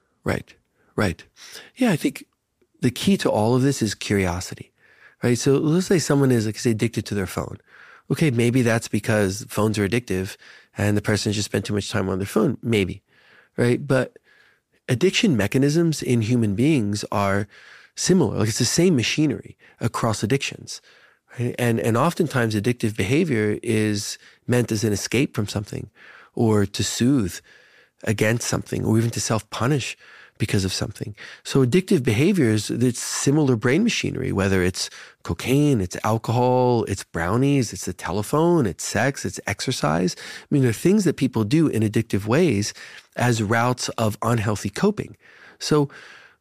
Right. Yeah, I think the key to all of this is curiosity. Right. So let's say someone is, like, say, addicted to their phone. Okay, maybe that's because phones are addictive and the person just spent too much time on their phone. Maybe. Right. But addiction mechanisms in human beings are similar. Like, it's the same machinery across addictions. Right? And oftentimes addictive behavior is meant as an escape from something, or to soothe against something, or even to self-punish because of something. So addictive behaviors, it's similar brain machinery, whether it's cocaine, it's alcohol, it's brownies, it's the telephone, it's sex, it's exercise. I mean, there are things that people do in addictive ways as routes of unhealthy coping. So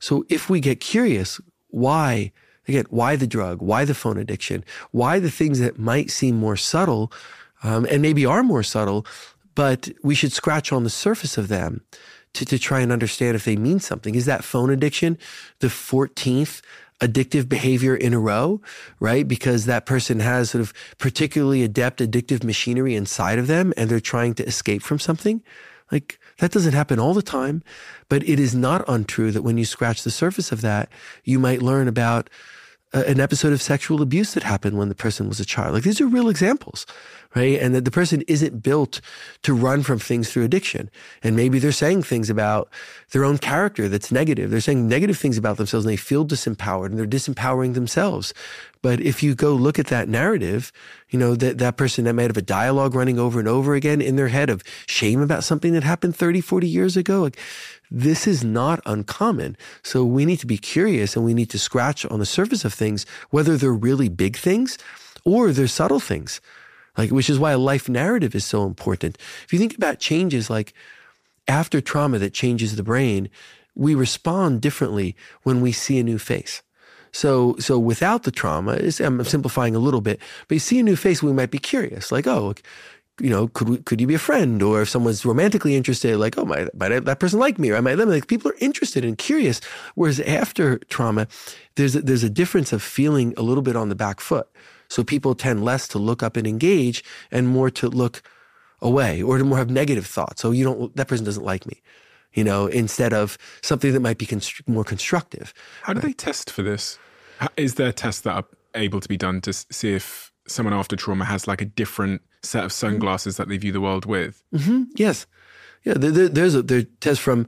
if we get curious, why the drug? Why the phone addiction? Why the things that might seem more subtle, and maybe are more subtle, but we should scratch on the surface of them to try and understand if they mean something. Is that phone addiction the 14th addictive behavior in a row, right? Because that person has sort of particularly adept addictive machinery inside of them and they're trying to escape from something? Like, that doesn't happen all the time, but it is not untrue that when you scratch the surface of that, you might learn about an episode of sexual abuse that happened when the person was a child. Like, these are real examples, right? And that the person isn't built to run from things through addiction. And maybe they're saying things about their own character that's negative. They're saying negative things about themselves and they feel disempowered and they're disempowering themselves. But if you go look at that narrative, you know, that person that might have a dialogue running over and over again in their head of shame about something that happened 30, 40 years ago, like, this is not uncommon. So we need to be curious and we need to scratch on the surface of things, whether they're really big things or they're subtle things, like, which is why a life narrative is so important. If you think about changes like after trauma that changes the brain, we respond differently when we see a new face. So without the trauma, I'm simplifying a little bit, but you see a new face, we might be curious, like, oh, you know, could you be a friend? Or if someone's romantically interested, like, oh, might that person like me? Or I might them. Like, people are interested and curious. Whereas after trauma, there's a difference of feeling a little bit on the back foot. So people tend less to look up and engage and more to look away or to more have negative thoughts. So that person doesn't like me, you know, instead of something that might be more constructive. How do they test for this? Is there tests that are able to be done to see if someone after trauma has like a different set of sunglasses that they view the world with? Mm-hmm. Yes. Yeah. There's tests from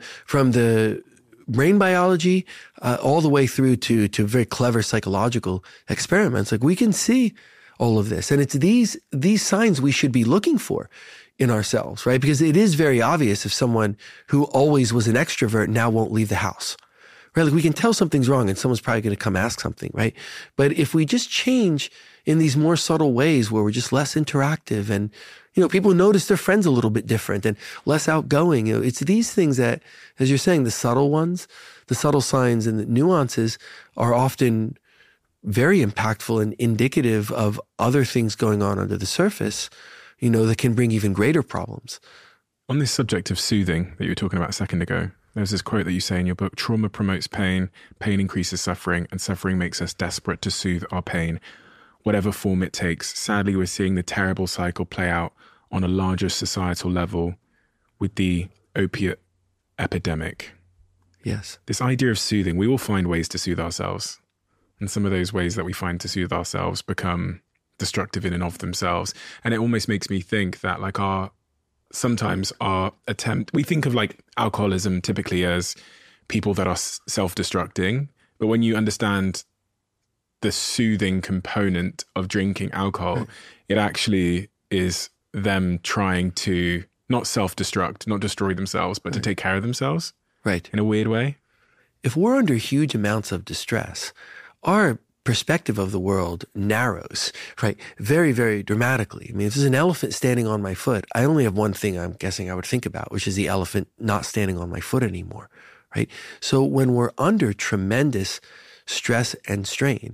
the brain biology all the way through to very clever psychological experiments. Like, we can see all of this. And it's these signs we should be looking for in ourselves, right? Because it is very obvious if someone who always was an extrovert now won't leave the house. Right? Like, we can tell something's wrong and someone's probably going to come ask something, right? But if we just change in these more subtle ways where we're just less interactive and, you know, people notice their friends a little bit different and less outgoing, you know, it's these things that, as you're saying, the subtle ones, the subtle signs and the nuances are often very impactful and indicative of other things going on under the surface, you know, that can bring even greater problems. On this subject of soothing that you were talking about a second ago, there's this quote that you say in your book: trauma promotes pain, pain increases suffering, and suffering makes us desperate to soothe our pain, whatever form it takes. Sadly, we're seeing the terrible cycle play out on a larger societal level with the opiate epidemic. Yes. This idea of soothing, we will find ways to soothe ourselves. And some of those ways that we find to soothe ourselves become destructive in and of themselves. And it almost makes me think that like sometimes our attempt, we think of like alcoholism typically as people that are self-destructing. But when you understand the soothing component of drinking alcohol, right, it actually is them trying to not self-destruct, not destroy themselves, but right, to take care of themselves. Right. In a weird way. If we're under huge amounts of distress, our perspective of the world narrows, right? Very, very dramatically. I mean, if there's an elephant standing on my foot, I only have one thing I'm guessing I would think about, which is the elephant not standing on my foot anymore, right? So when we're under tremendous stress and strain,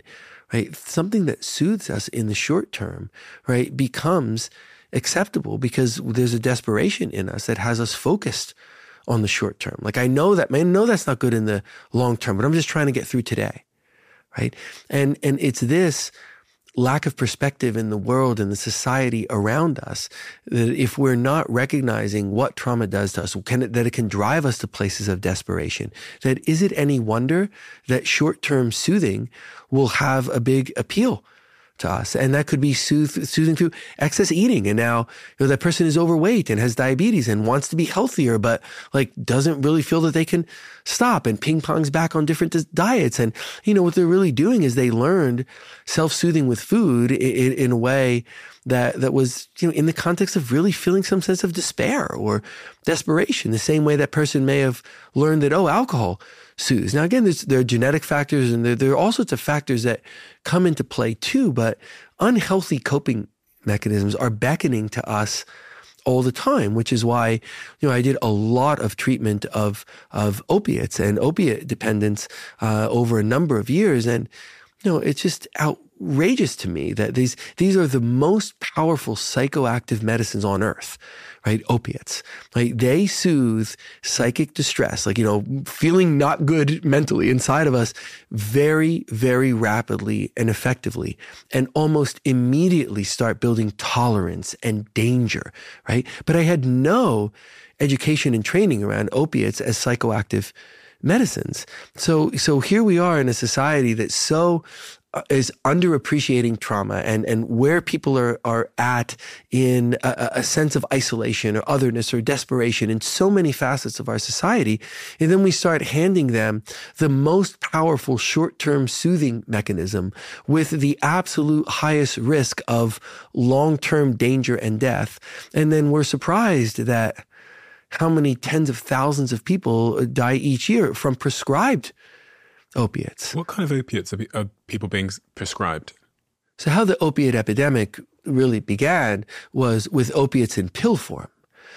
right? Something that soothes us in the short term, right, becomes acceptable because there's a desperation in us that has us focused on the short term. Like, I know that's not good in the long term, but I'm just trying to get through today, right? And it's this lack of perspective in the world and the society around us that if we're not recognizing what trauma does to us, that it can drive us to places of desperation, that is it any wonder that short-term soothing will have a big appeal to us? And that could be soothing through excess eating. And now, that person is overweight and has diabetes and wants to be healthier, but like doesn't really feel that they can stop and ping pongs back on different diets. And, what they're really doing is they learned self-soothing with food in a way that was, in the context of really feeling some sense of despair or desperation, the same way that person may have learned that, alcohol soothes. Now, again, there are genetic factors and there are all sorts of factors that come into play too, but unhealthy coping mechanisms are beckoning to us all the time, which is why, I did a lot of treatment of opiates and opiate dependence over a number of years. And, it's just outrageous to me that these are the most powerful psychoactive medicines on earth, right? Opiates, right? They soothe psychic distress, like, feeling not good mentally inside of us very, very rapidly and effectively, and almost immediately start building tolerance and danger, right? But I had no education and training around opiates as psychoactive medicines. So here we are in a society that is underappreciating trauma and where people are at in a sense of isolation or otherness or desperation in so many facets of our society. And then we start handing them the most powerful short-term soothing mechanism with the absolute highest risk of long-term danger and death. And then we're surprised that how many tens of thousands of people die each year from prescribed opiates. What kind of opiates are people being prescribed? So how the opiate epidemic really began was with opiates in pill form.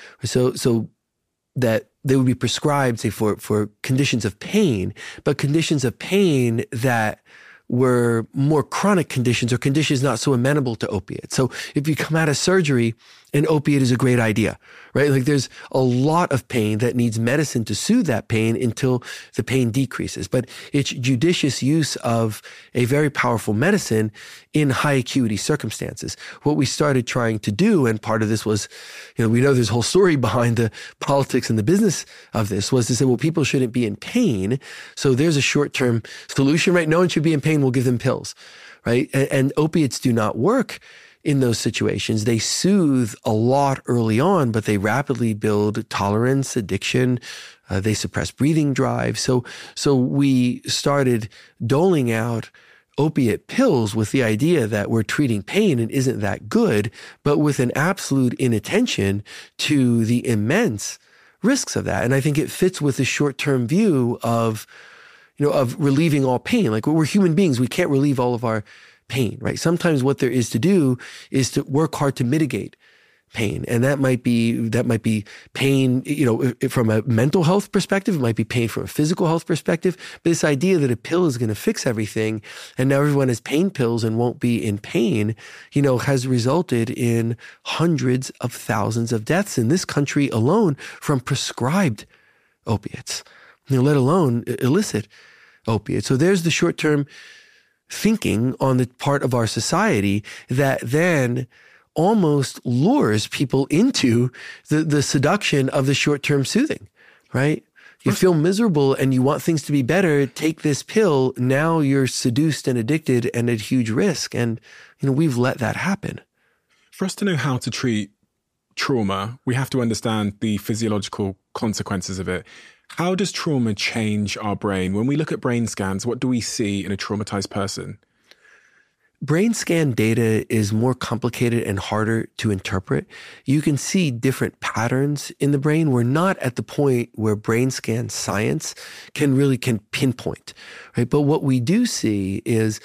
So that they would be prescribed, say, for conditions of pain, but conditions of pain that were more chronic conditions or conditions not so amenable to opiates. So if you come out of surgery, an opiate is a great idea, right? Like there's a lot of pain that needs medicine to soothe that pain until the pain decreases. But it's judicious use of a very powerful medicine in high acuity circumstances. What we started trying to do, and part of this was, we know there's a whole story behind the politics and the business of this, was to say, well, people shouldn't be in pain. So there's a short-term solution, right? No one should be in pain. We'll give them pills, right? And opiates do not work in those situations. They soothe a lot early on, but they rapidly build tolerance, addiction. They suppress breathing drive. So we started doling out opiate pills with the idea that we're treating pain and isn't that good, but with an absolute inattention to the immense risks of that. And I think it fits with the short-term view of relieving all pain. Like, we're human beings. We can't relieve all of our pain, right? Sometimes what there is to do is to work hard to mitigate pain. And that might be pain, from a mental health perspective. It might be pain from a physical health perspective. But this idea that a pill is going to fix everything and now everyone has pain pills and won't be in pain, has resulted in hundreds of thousands of deaths in this country alone from prescribed opiates, let alone illicit opiates. So there's the short-term thinking on the part of our society that then almost lures people into the seduction of the short-term soothing, right? You feel miserable and you want things to be better, take this pill. Now you're seduced and addicted and at huge risk. And, we've let that happen. For us to know how to treat trauma, we have to understand the physiological consequences of it. How does trauma change our brain? When we look at brain scans, what do we see in a traumatized person? Brain scan data is more complicated and harder to interpret. You can see different patterns in the brain. We're not at the point where brain scan science can pinpoint, right? But what we do see is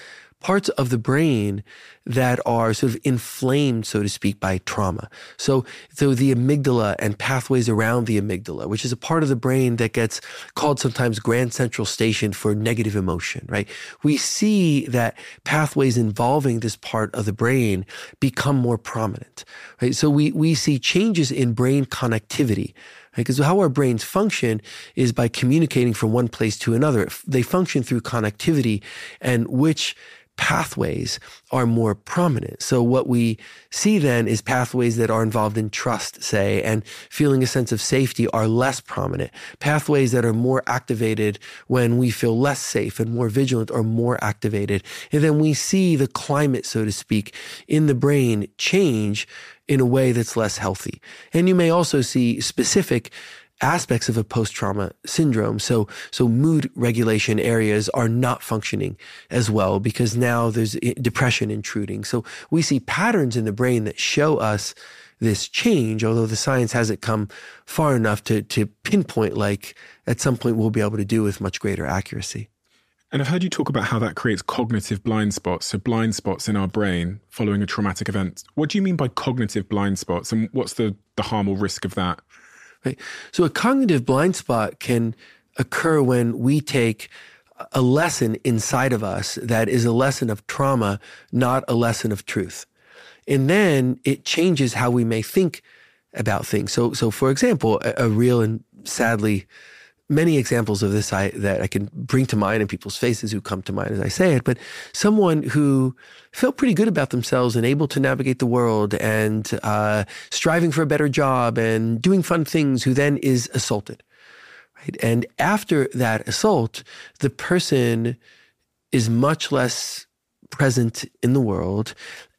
parts of the brain that are sort of inflamed, so to speak, by trauma. So the amygdala and pathways around the amygdala, which is a part of the brain that gets called sometimes grand central station for negative emotion, right? We see that pathways involving this part of the brain become more prominent, right? So we see changes in brain connectivity. Because how our brains function is by communicating from one place to another. They function through connectivity and which pathways are more prominent. So what we see then is pathways that are involved in trust, say, and feeling a sense of safety are less prominent. Pathways that are more activated when we feel less safe and more vigilant are more activated. And then we see the climate, so to speak, in the brain change in a way that's less healthy. And you may also see specific aspects of a post-trauma syndrome. So mood regulation areas are not functioning as well because now there's depression intruding. So we see patterns in the brain that show us this change, although the science hasn't come far enough to pinpoint, like at some point we'll be able to do with much greater accuracy. And I've heard you talk about how that creates cognitive blind spots, so blind spots in our brain following a traumatic event. What do you mean by cognitive blind spots, and what's the harm or risk of that? Right. So a cognitive blind spot can occur when we take a lesson inside of us that is a lesson of trauma, not a lesson of truth. And then it changes how we may think about things. So for example, a real and sadly many examples of this that I can bring to mind in people's faces who come to mind as I say it, but someone who felt pretty good about themselves and able to navigate the world and striving for a better job and doing fun things, who then is assaulted. Right? And after that assault, the person is much less present in the world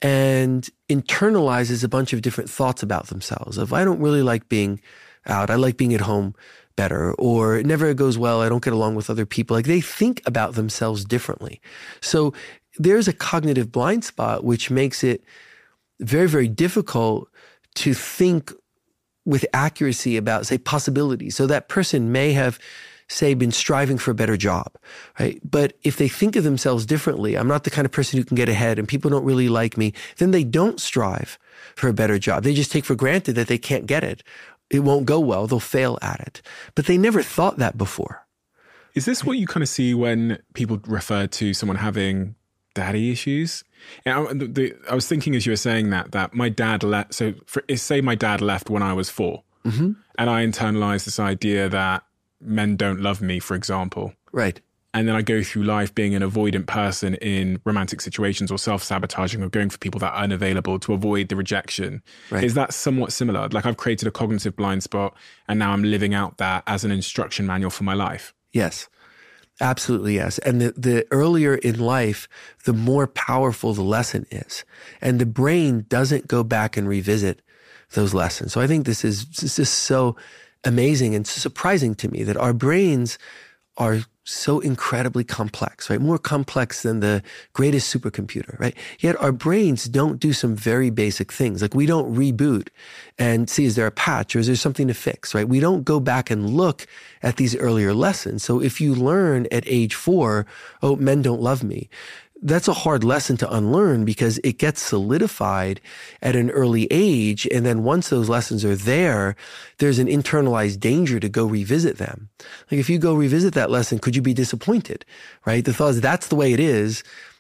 and internalizes a bunch of different thoughts about themselves of, I don't really like being out. I like being at home better, or it never goes well. I don't get along with other people. Like they think about themselves differently. So there's a cognitive blind spot, which makes it very, very difficult to think with accuracy about, say, possibilities. So that person may have, say, been striving for a better job, right? But if they think of themselves differently, I'm not the kind of person who can get ahead and people don't really like me, then they don't strive for a better job. They just take for granted that they can't get it. It won't go well. They'll fail at it. But they never thought that before. Is this what you kind of see when people refer to someone having daddy issues? And I was thinking as you were saying that my dad left. So say my dad left when I was 4, and I internalized this idea that men don't love me, for example. Right. And then I go through life being an avoidant person in romantic situations or self-sabotaging or going for people that are unavailable to avoid the rejection. Right. Is that somewhat similar? Like I've created a cognitive blind spot and now I'm living out that as an instruction manual for my life. Yes, absolutely yes. And the earlier in life, the more powerful the lesson is. And the brain doesn't go back and revisit those lessons. So I think this is just so amazing and surprising to me that our brains are so incredibly complex, right? More complex than the greatest supercomputer, right? Yet our brains don't do some very basic things. Like we don't reboot and see, is there a patch or is there something to fix, right? We don't go back and look at these earlier lessons. So if you learn at age 4, oh, men don't love me, that's a hard lesson to unlearn because it gets solidified at an early age. And then once those lessons are there, there's an internalized danger to go revisit them. Like if you go revisit that lesson, could you be disappointed, right? The thought is that's the way it is.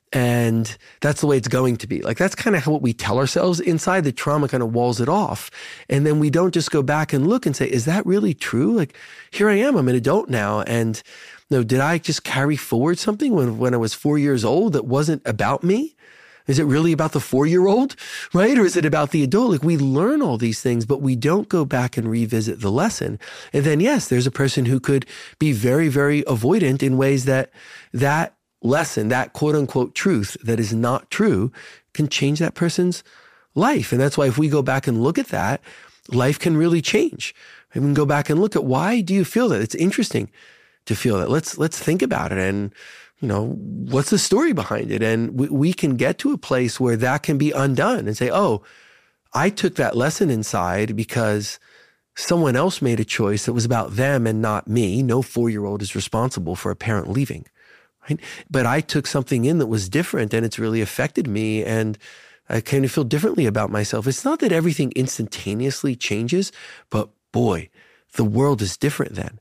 And that's the way it's going to be. Like that's kind of what we tell ourselves inside. The trauma kind of walls it off. And then we don't just go back and look and say, is that really true? Like here I am, I'm an adult now. And no, did I just carry forward something when I was 4 years old that wasn't about me? Is it really about the 4-year-old, right? Or is it about the adult? Like we learn all these things, but we don't go back and revisit the lesson. And then yes, there's a person who could be very, very avoidant in ways that lesson, that quote unquote truth that is not true, can change that person's life. And that's why if we go back and look at that, life can really change. And we can go back and look at why do you feel that? It's interesting to feel that. Let's think about it. And, you know, what's the story behind it? And we can get to a place where that can be undone and say, oh, I took that lesson inside because someone else made a choice that was about them and not me. No 4-year-old is responsible for a parent leaving. right? But I took something in that was different, and it's really affected me, and I kind of feel differently about myself. It's not that everything instantaneously changes, but boy, the world is different then.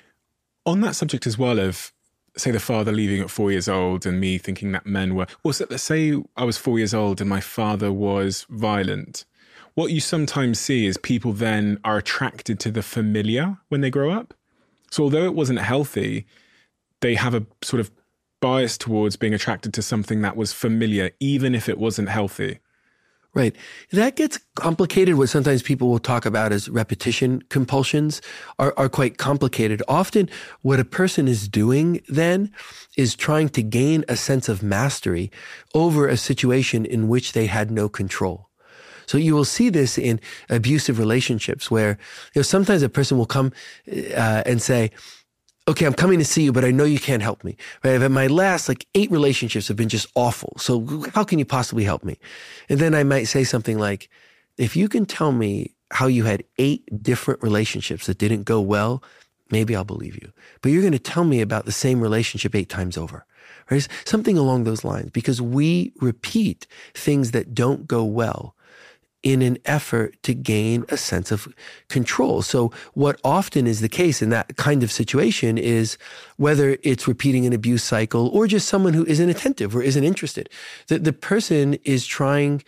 On that subject as well of, say, the father leaving at 4 years old and me thinking that men were... Well, so let's say I was 4 years old and my father was violent. What you sometimes see is people then are attracted to the familiar when they grow up. So although it wasn't healthy, they have a sort of bias towards being attracted to something that was familiar, even if it wasn't healthy. Right. That gets complicated. What sometimes people will talk about as repetition compulsions are quite complicated. Often what a person is doing then is trying to gain a sense of mastery over a situation in which they had no control. So you will see this in abusive relationships where, sometimes a person will come and say, okay, I'm coming to see you, but I know you can't help me. Right? My last 8 relationships have been just awful. So how can you possibly help me? And then I might say something like, if you can tell me how you had 8 different relationships that didn't go well, maybe I'll believe you. But you're going to tell me about the same relationship 8 times over. Right? Something along those lines, because we repeat things that don't go well in an effort to gain a sense of control. So what often is the case in that kind of situation is whether it's repeating an abuse cycle or just someone who isn't attentive or isn't interested. The person is trying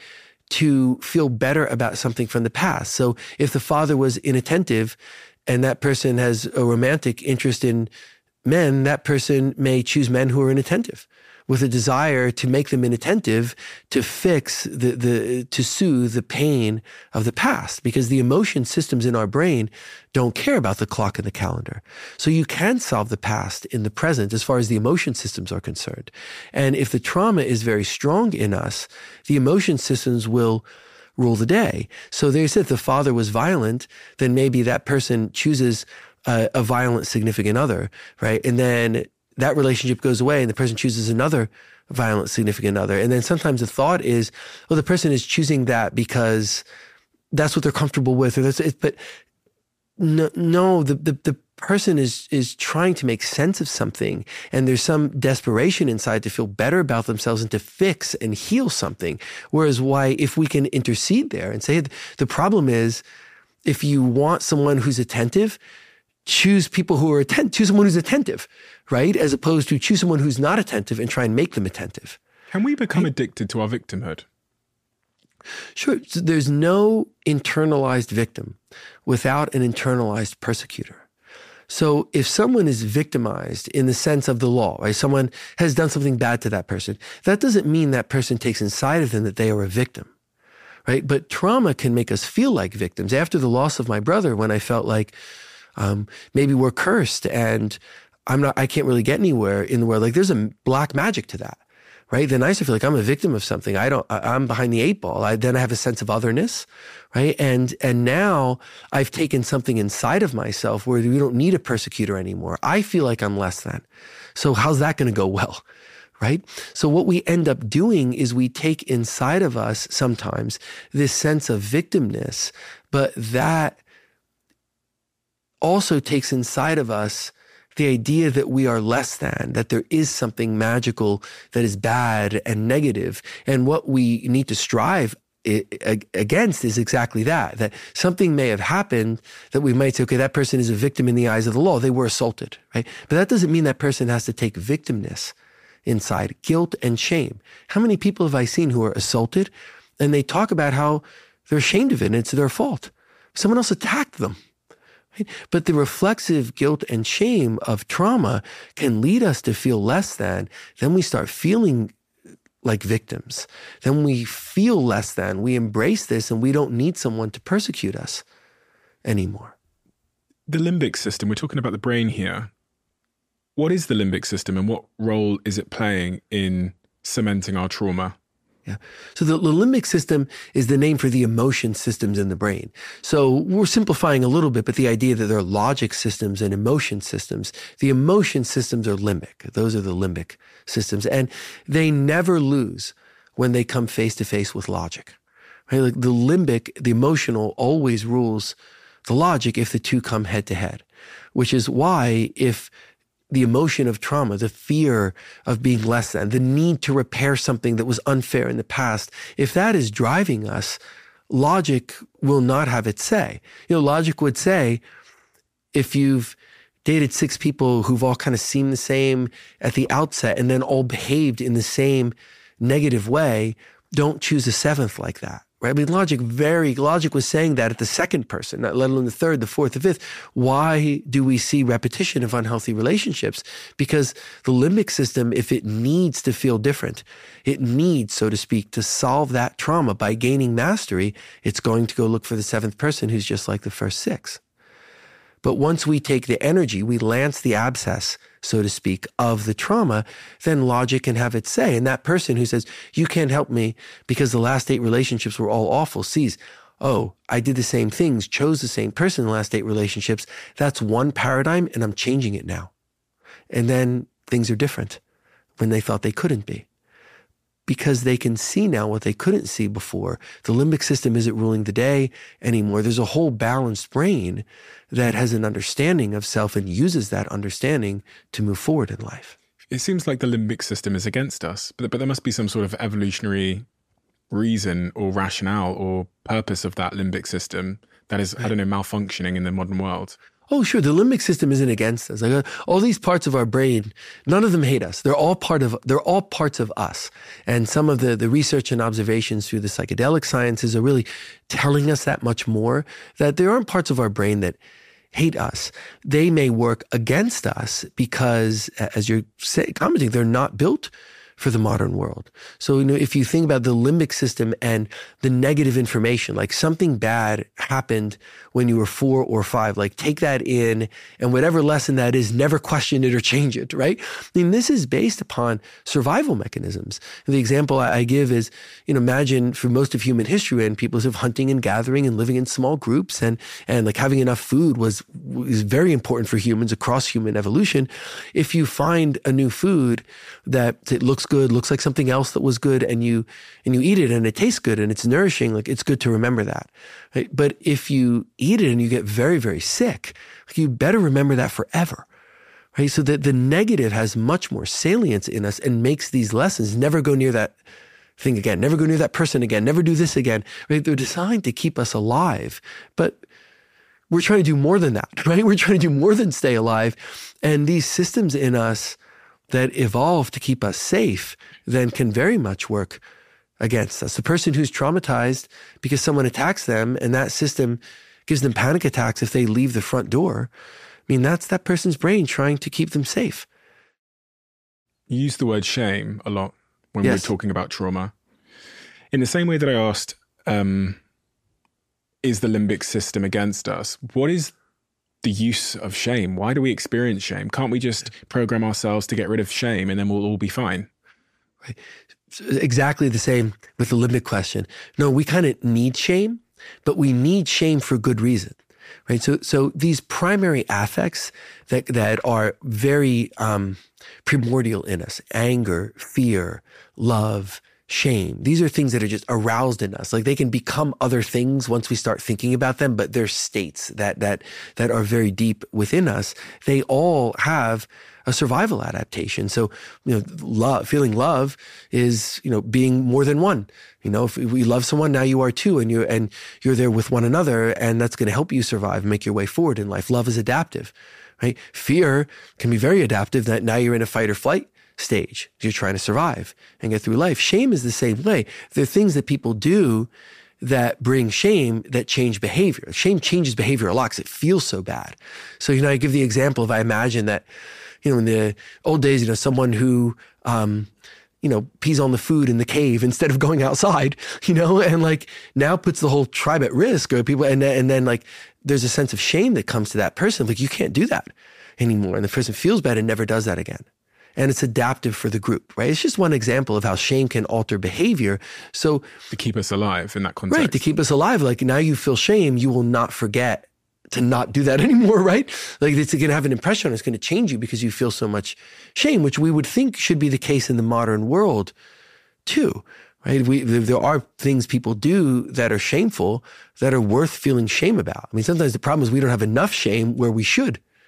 to feel better about something from the past. So if the father was inattentive and that person has a romantic interest in men, that person may choose men who are inattentive, with a desire to make them inattentive, to fix to soothe the pain of the past, because the emotion systems in our brain don't care about the clock and the calendar. So you can solve the past in the present as far as the emotion systems are concerned. And if the trauma is very strong in us, the emotion systems will rule the day. So they said if the father was violent, then maybe that person chooses a violent significant other, right? And then that relationship goes away and the person chooses another violent significant other. And then sometimes the thought is, well, the person is choosing that because that's what they're comfortable with. But no, the person is trying to make sense of something, and there's some desperation inside to feel better about themselves and to fix and heal something. Whereas if we can intercede there and say, the problem is, if you want someone who's attentive, choose people who are attentive, choose someone who's attentive, right? As opposed to choose someone who's not attentive and try and make them attentive. Can we become addicted to our victimhood? Sure. So there's no internalized victim without an internalized persecutor. So if someone is victimized in the sense of the law, right? Someone has done something bad to that person, that doesn't mean that person takes inside of them that they are a victim, right? But trauma can make us feel like victims. After the loss of my brother, when I felt like maybe we're cursed and I can't really get anywhere in the world. There's a black magic to that, right? Then I used to feel like I'm a victim of something. I'm behind the 8 ball. Then I have a sense of otherness, right? And now I've taken something inside of myself where we don't need a persecutor anymore. I feel like I'm less than. So how's that going to go well? Right? So what we end up doing is we take inside of us sometimes this sense of victimness, but that also takes inside of us the idea that we are less than, that there is something magical that is bad and negative. And what we need to strive against is exactly that something may have happened that we might say, okay, that person is a victim in the eyes of the law. They were assaulted, right? But that doesn't mean that person has to take victimness inside, guilt and shame. How many people have I seen who are assaulted and they talk about how they're ashamed of it and it's their fault? Someone else attacked them. Right? But the reflexive guilt and shame of trauma can lead us to feel less than. Then we start feeling like victims. Then we feel less than. We embrace this and we don't need someone to persecute us anymore. The limbic system, we're talking about the brain here. What is the limbic system and what role is it playing in cementing our trauma? Yeah. So the limbic system is the name for the emotion systems in the brain. So we're simplifying a little bit, but the idea that there are logic systems and emotion systems, the emotion systems are limbic. Those are the limbic systems. And they never lose when they come face to face with logic. Right? Like the limbic, the emotional, always rules the logic if the two come head to head, which is why if the emotion of trauma, the fear of being less than, the need to repair something that was unfair in the past, if that is driving us, logic will not have its say. Logic would say, if you've dated 6 people who've all kind of seemed the same at the outset and then all behaved in the same negative way, don't choose a 7th like that. Right? I mean, logic was saying that at the second person, let alone the third, the fourth, the fifth. Why do we see repetition of unhealthy relationships? Because the limbic system, if it needs to feel different, it needs, so to speak, to solve that trauma by gaining mastery, it's going to go look for the 7th person who's just like the first 6. But once we take the energy, we lance the abscess, so to speak, of the trauma, then logic can have its say. And that person who says, you can't help me because the last 8 relationships were all awful, sees, oh, I did the same things, chose the same person in the last 8 relationships. That's one paradigm, and I'm changing it now. And then things are different when they thought they couldn't be. Because they can see now what they couldn't see before. The limbic system isn't ruling the day anymore. There's a whole balanced brain that has an understanding of self and uses that understanding to move forward in life. It seems like the limbic system is against us, but there must be some sort of evolutionary reason or rationale or purpose of that limbic system that is, I don't know, malfunctioning in the modern world. Oh, sure. The limbic system isn't against us. Like all these parts of our brain, none of them hate us. They're all parts of us. And some of the research and observations through the psychedelic sciences are really telling us that much more, that there aren't parts of our brain that hate us. They may work against us because, as you're commenting, they're not built for the modern world. So, if you think about the limbic system and the negative information, like something bad happened when you were 4 or 5, like take that in and whatever lesson that is, never question it or change it, right? I mean, this is based upon survival mechanisms. The example I give is, imagine for most of human history when people sort of hunting and gathering and living in small groups and like having enough food was very important for humans across human evolution. If you find a new food that it looks good, looks like something else that was good, and you eat it and it tastes good and it's nourishing, like it's good to remember that. Right? But if you eat it and you get very, very sick, you better remember that forever. Right? So that the negative has much more salience in us and makes these lessons never go near that thing again, never go near that person again, never do this again. Right? They're designed to keep us alive, but we're trying to do more than that, right? We're trying to do more than stay alive. And these systems in us that evolve to keep us safe then can very much work against us. The person who's traumatized because someone attacks them and that system gives them panic attacks if they leave the front door, I mean, that's that person's brain trying to keep them safe. You use the word shame a lot when Yes. we're talking about trauma. In the same way that I asked, is the limbic system against us? What is the use of shame? Why do we experience shame? Can't we just program ourselves to get rid of shame and then we'll all be fine? Right. Exactly the same with the limbic question. No, we kind of need shame, but we need shame for good reason. Right. So these primary affects that are very primordial in us, anger, fear, love, shame. These are things that are just aroused in us. Like they can become other things once we start thinking about them, but they're states that are very deep within us. They all have a survival adaptation. So, feeling love is, being more than one. If we love someone, now you are too, and you're there with one another, and that's going to help you survive and make your way forward in life. Love is adaptive, right? Fear can be very adaptive, that now you're in a fight or flight stage. You're trying to survive and get through life. Shame is the same way. There are things that people do that bring shame that change behavior. Shame changes behavior a lot because it feels so bad. So, I give the example of, I imagine that, in the old days, someone who, pees on the food in the cave instead of going outside, and like now puts the whole tribe at risk, or people, and then like there's a sense of shame that comes to that person. Like you can't do that anymore. And the person feels bad and never does that again. And it's adaptive for the group, right? It's just one example of how shame can alter behavior. So To keep us alive in that context. right, to keep us alive. Like now you feel shame, you will not forget to not do that anymore, right? Like it's going to have an impression, it's going to change you because you feel so much shame, which we would think should be the case in the modern world too, right? There are things people do that are shameful that are worth feeling shame about. I mean, sometimes the problem is we don't have enough shame where we should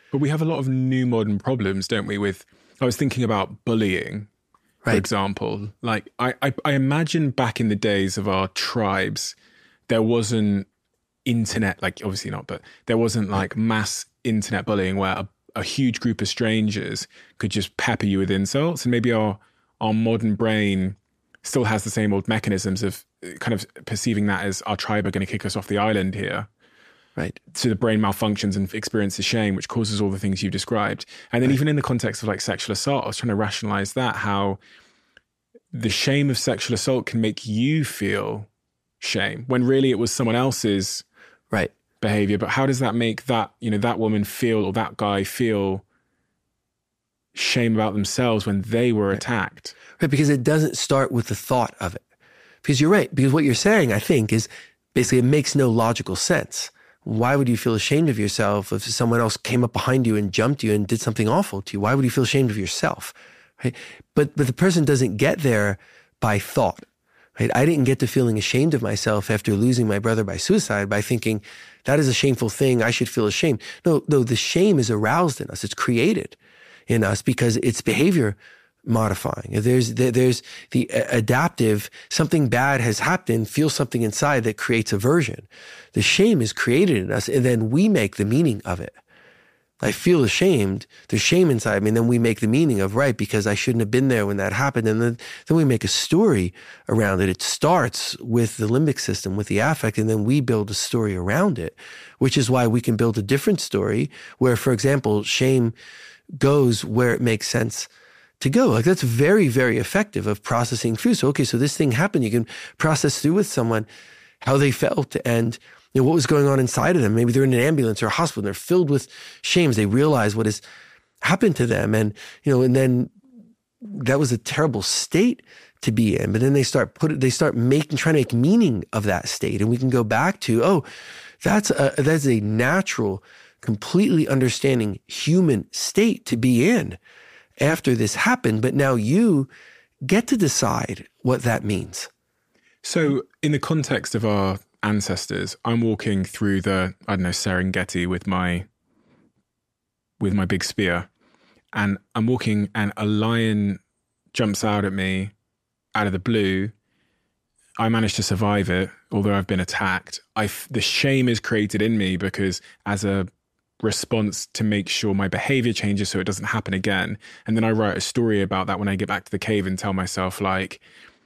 But we have a lot of new modern problems, don't we? I was thinking about bullying, for example. Like, I imagine back in the days of our tribes, there wasn't internet, like obviously not, but there wasn't like mass internet bullying where a huge group of strangers could just pepper you with insults. And maybe our modern brain still has the same old mechanisms of kind of perceiving that as our tribe are going to kick us off the island here. Right. So the brain malfunctions and experiences shame, which causes all the things you described. And then even in the context of like sexual assault, I was trying to rationalize that, how the shame of sexual assault can make you feel shame when really it was someone else's behavior. But how does that make that, that woman feel, or that guy feel shame about themselves when they were attacked? Right, because it doesn't start with the thought of it. Because you're right, because what you're saying, I think, is basically it makes no logical sense. Why would you feel ashamed of yourself if someone else came up behind you and jumped you and did something awful to you? Why would you feel ashamed of yourself? Right? But the person doesn't get there by thought. Right? I didn't get to feeling ashamed of myself after losing my brother by suicide by thinking that is a shameful thing. I should feel ashamed. No, the shame is aroused in us. It's created in us because it's behavior modifying. There's the adaptive, something bad has happened, feel something inside that creates aversion. The shame is created in us, and then we make the meaning of it. I feel ashamed, there's shame inside me, and then we make the meaning of, right, because I shouldn't have been there when that happened, and then we make a story around it. It starts with the limbic system, with the affect, and then we build a story around it, which is why we can build a different story where, for example, shame goes where it makes sense to go. Like, that's very, very effective of processing through. So, okay, so this thing happened. You can process through with someone how they felt and what was going on inside of them. Maybe they're in an ambulance or a hospital and they're filled with shames. They realize what has happened to them. And, and then that was a terrible state to be in. But then they start trying to make meaning of that state. And we can go back to, that's a natural, completely understanding human state to be in after this happened, but now you get to decide what that means. So in the context of our ancestors, I'm walking through the, Serengeti with my big spear, and I'm walking and a lion jumps out at me out of the blue. I managed to survive it, although I've been attacked. The shame is created in me because as a response to make sure my behavior changes so it doesn't happen again. And then I write a story about that when I get back to the cave and tell myself, like,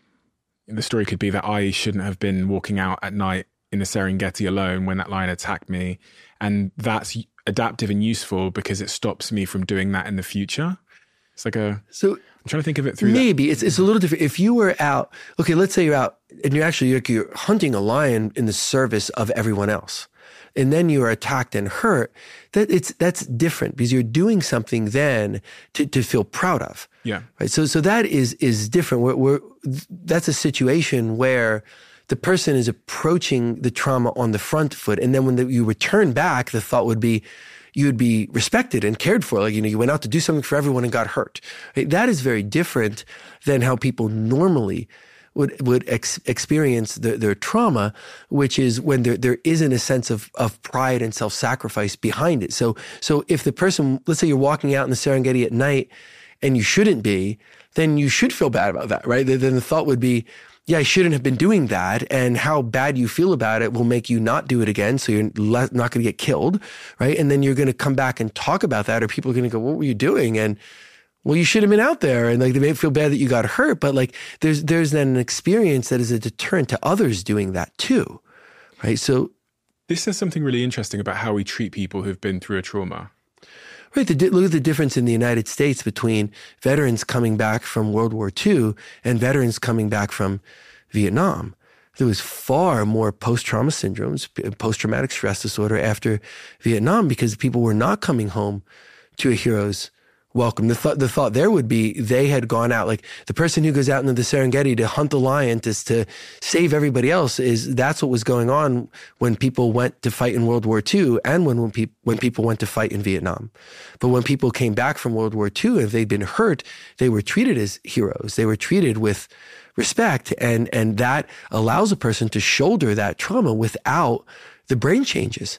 the story could be that I shouldn't have been walking out at night in the Serengeti alone when that lion attacked me. And that's adaptive and useful because it stops me from doing that in the future. It's like I'm trying to think of it through. Maybe it's a little different. If you were out, okay, let's say you're out and you're hunting a lion in the service of everyone else, and then you are attacked and hurt, that's different because you're doing something then to feel proud of. Yeah. Right. So that is different. That's a situation where the person is approaching the trauma on the front foot, and then when you return back, the thought would be you would be respected and cared for. Like, you went out to do something for everyone and got hurt. Right? That is very different than how people normally would experience their trauma, which is when there isn't a sense of pride and self-sacrifice behind it. So if the person, let's say you're walking out in the Serengeti at night and you shouldn't be, then you should feel bad about that, right? Then the thought would be, yeah, I shouldn't have been doing that. And how bad you feel about it will make you not do it again. So you're not going to get killed, right? And then you're going to come back and talk about that, or people are going to go, what were you doing? And well, you should have been out there, and like they may feel bad that you got hurt, but like there's then an experience that is a deterrent to others doing that too, right? So this says something really interesting about how we treat people who've been through a trauma. Right. Look at the difference in the United States between veterans coming back from World War II and veterans coming back from Vietnam. There was far more post-trauma syndromes, post-traumatic stress disorder after Vietnam because people were not coming home to a hero's welcome. The thought there would be they had gone out, like the person who goes out into the Serengeti to hunt the lion to save everybody else, that's what was going on when people went to fight in World War II and when people went to fight in Vietnam. But when people came back from World War II, if they'd been hurt, they were treated as heroes. They were treated with respect, and that allows a person to shoulder that trauma without the brain changes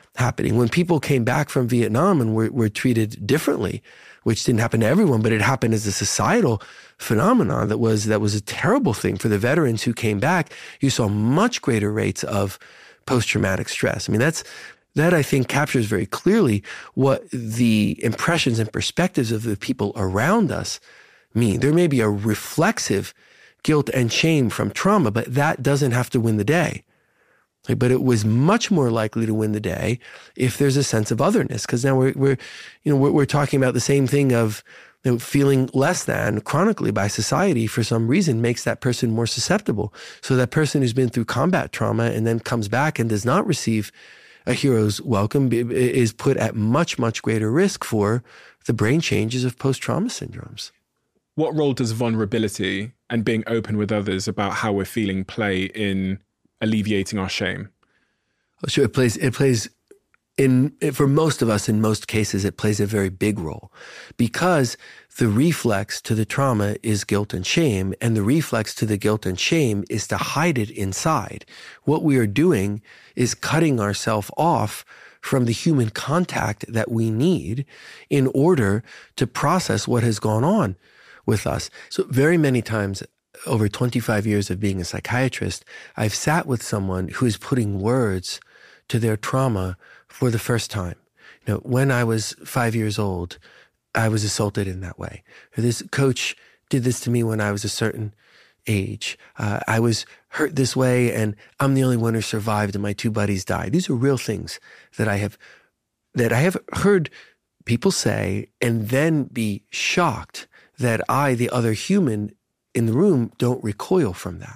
happening. When people came back from Vietnam and were treated differently, which didn't happen to everyone, but it happened as a societal phenomenon that was a terrible thing for the veterans who came back, you saw much greater rates of post-traumatic stress. I mean, that I think captures very clearly what the impressions and perspectives of the people around us mean. There may be a reflexive guilt and shame from trauma, but that doesn't have to win the day. But it was much more likely to win the day if there's a sense of otherness, because now we're talking about the same thing of feeling less than chronically by society for some reason makes that person more susceptible. So that person who's been through combat trauma and then comes back and does not receive a hero's welcome is put at much, much greater risk for the brain changes of post-trauma syndromes. What role does vulnerability and being open with others about how we're feeling play in alleviating our shame? Sure, it plays for most of us, in most cases, it plays a very big role because the reflex to the trauma is guilt and shame, and the reflex to the guilt and shame is to hide it inside. What we are doing is cutting ourselves off from the human contact that we need in order to process what has gone on with us. So very many times, over 25 years of being a psychiatrist, I've sat with someone who is putting words to their trauma for the first time. When I was 5 years old, I was assaulted in that way. This coach did this to me when I was a certain age. I was hurt this way, and I'm the only one who survived, and my two buddies died. These are real things that I have heard people say, and then be shocked that I, the other human in the room, don't recoil from that.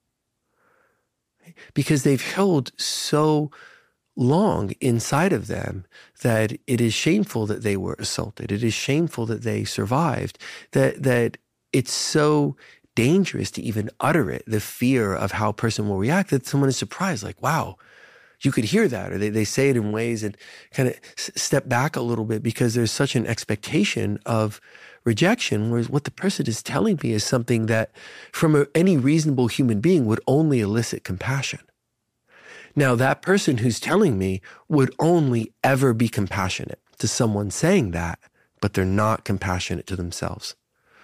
Because they've held so long inside of them that it is shameful that they were assaulted. It is shameful that they survived, that it's so dangerous to even utter it, the fear of how a person will react, that someone is surprised, like, wow, you could hear that. Or they say it in ways and kind of step back a little bit because there's such an expectation of rejection, whereas what the person is telling me is something that from any reasonable human being would only elicit compassion. Now, that person who's telling me would only ever be compassionate to someone saying that, but they're not compassionate to themselves.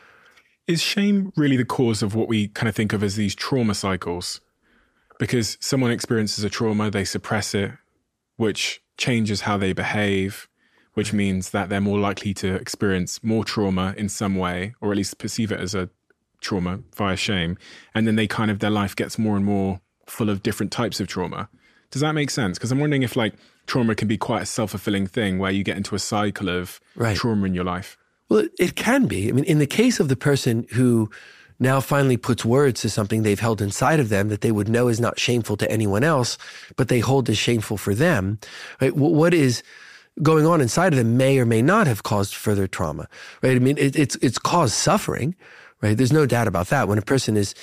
Is shame really the cause of what we kind of think of as these trauma cycles? Because someone experiences a trauma, they suppress it, which changes how they behave, which means that they're more likely to experience more trauma in some way, or at least perceive it as a trauma via shame. And then their life gets more and more full of different types of trauma. Does that make sense? Because I'm wondering if trauma can be quite a self-fulfilling thing where you get into a cycle of trauma in your life. Well, it can be. I mean, in the case of the person who now finally puts words to something they've held inside of them that they would know is not shameful to anyone else, but they hold as shameful for them, right? What is going on inside of them may or may not have caused further trauma, right? I mean, it's caused suffering, right? There's no doubt about that. When a person is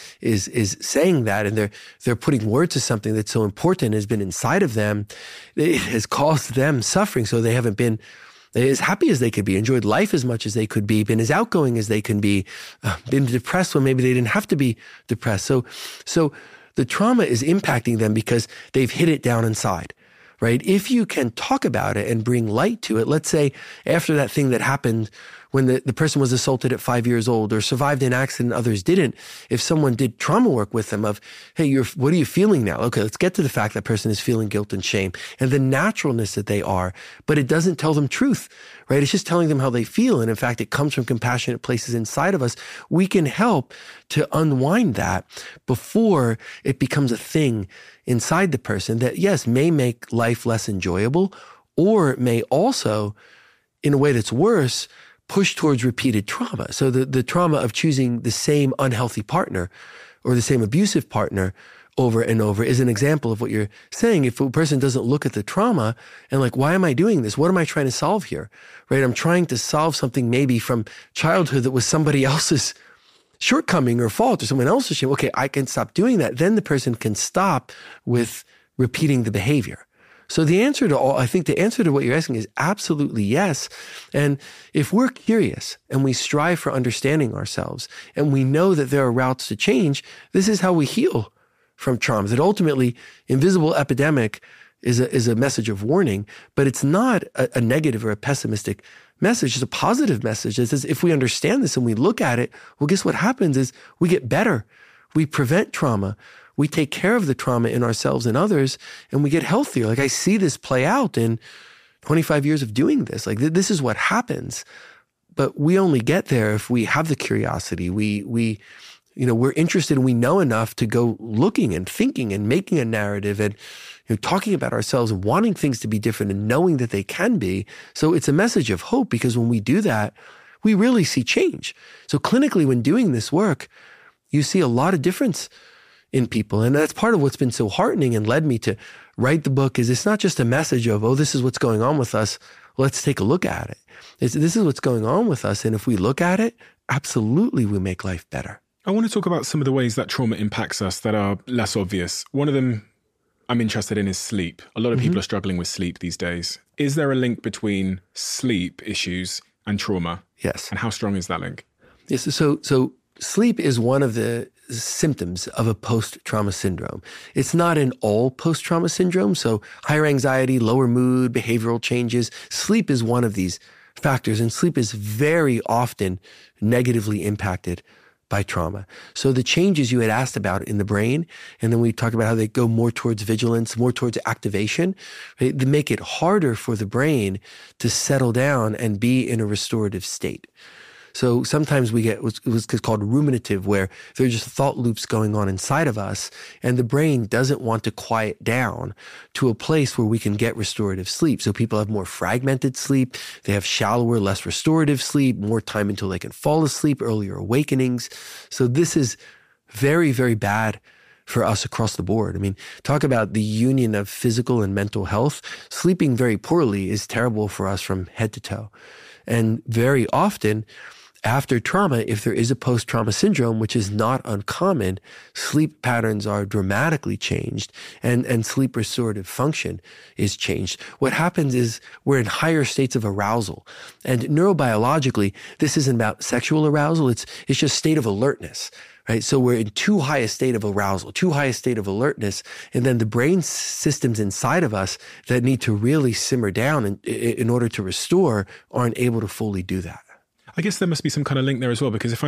saying that and they're putting words to something that's so important, has been inside of them, it has caused them suffering. So they haven't been as happy as they could be, enjoyed life as much as they could be, been as outgoing as they can be, been depressed when maybe they didn't have to be depressed. So the trauma is impacting them because they've hid it down inside, right? If you can talk about it and bring light to it, let's say after that thing that happened when the person was assaulted at 5 years old or survived an accident, others didn't. If someone did trauma work with them of, hey, what are you feeling now? Okay, let's get to the fact that person is feeling guilt and shame and the naturalness that they are, but it doesn't tell them truth, right? It's just telling them how they feel. And in fact, it comes from compassionate places inside of us. We can help to unwind that before it becomes a thing inside the person that, yes, may make life less enjoyable, or it may also, in a way that's worse, push towards repeated trauma. So the trauma of choosing the same unhealthy partner or the same abusive partner over and over is an example of what you're saying. If a person doesn't look at the trauma and why am I doing this? What am I trying to solve here? Right? I'm trying to solve something maybe from childhood that was somebody else's shortcoming or fault or someone else's shame. Okay, I can stop doing that. Then the person can stop with repeating the behavior. So the answer to what you're asking is absolutely yes. And if we're curious and we strive for understanding ourselves and we know that there are routes to change, this is how we heal from trauma. That ultimately, invisible epidemic is a message of warning, but it's not a negative or a pessimistic message. It's a positive message. It says if we understand this and we look at it, well, guess what happens is we get better. We prevent trauma. We take care of the trauma in ourselves and others, and we get healthier. Like I see this play out in 25 years of doing this. Like this is what happens. But we only get there if we have the curiosity. We're interested and we know enough to go looking and thinking and making a narrative and talking about ourselves and wanting things to be different and knowing that they can be. So it's a message of hope, because when we do that, we really see change. So clinically, when doing this work, you see a lot of difference in people. And that's part of what's been so heartening and led me to write the book. Is it's not just a message of, oh, this is what's going on with us. Let's take a look at it. This is what's going on with us. And if we look at it, absolutely we make life better. I want to talk about some of the ways that trauma impacts us that are less obvious. One of them I'm interested in is sleep. A lot of people are struggling with sleep these days. Is there a link between sleep issues and trauma? Yes. And how strong is that link? Yes. So sleep is one of the symptoms of a post-trauma syndrome. It's not in all post-trauma syndrome. So higher anxiety, lower mood, behavioral changes. Sleep is one of these factors, and sleep is very often negatively impacted by trauma. So the changes you had asked about in the brain, and then we talked about how they go more towards vigilance, more towards activation, right? They make it harder for the brain to settle down and be in a restorative state. So sometimes we get what's called ruminative, where there are just thought loops going on inside of us, and the brain doesn't want to quiet down to a place where we can get restorative sleep. So people have more fragmented sleep. They have shallower, less restorative sleep, more time until they can fall asleep, earlier awakenings. So this is very, very bad for us across the board. I mean, talk about the union of physical and mental health. Sleeping very poorly is terrible for us from head to toe. And very often, after trauma, if there is a post-trauma syndrome, which is not uncommon, sleep patterns are dramatically changed and sleep restorative function is changed. What happens is we're in higher states of arousal. And neurobiologically, this isn't about sexual arousal. It's just state of alertness, right? So we're in too high a state of arousal, too high a state of alertness. And then the brain systems inside of us that need to really simmer down in order to restore aren't able to fully do that. I guess there must be some kind of link there as well, because if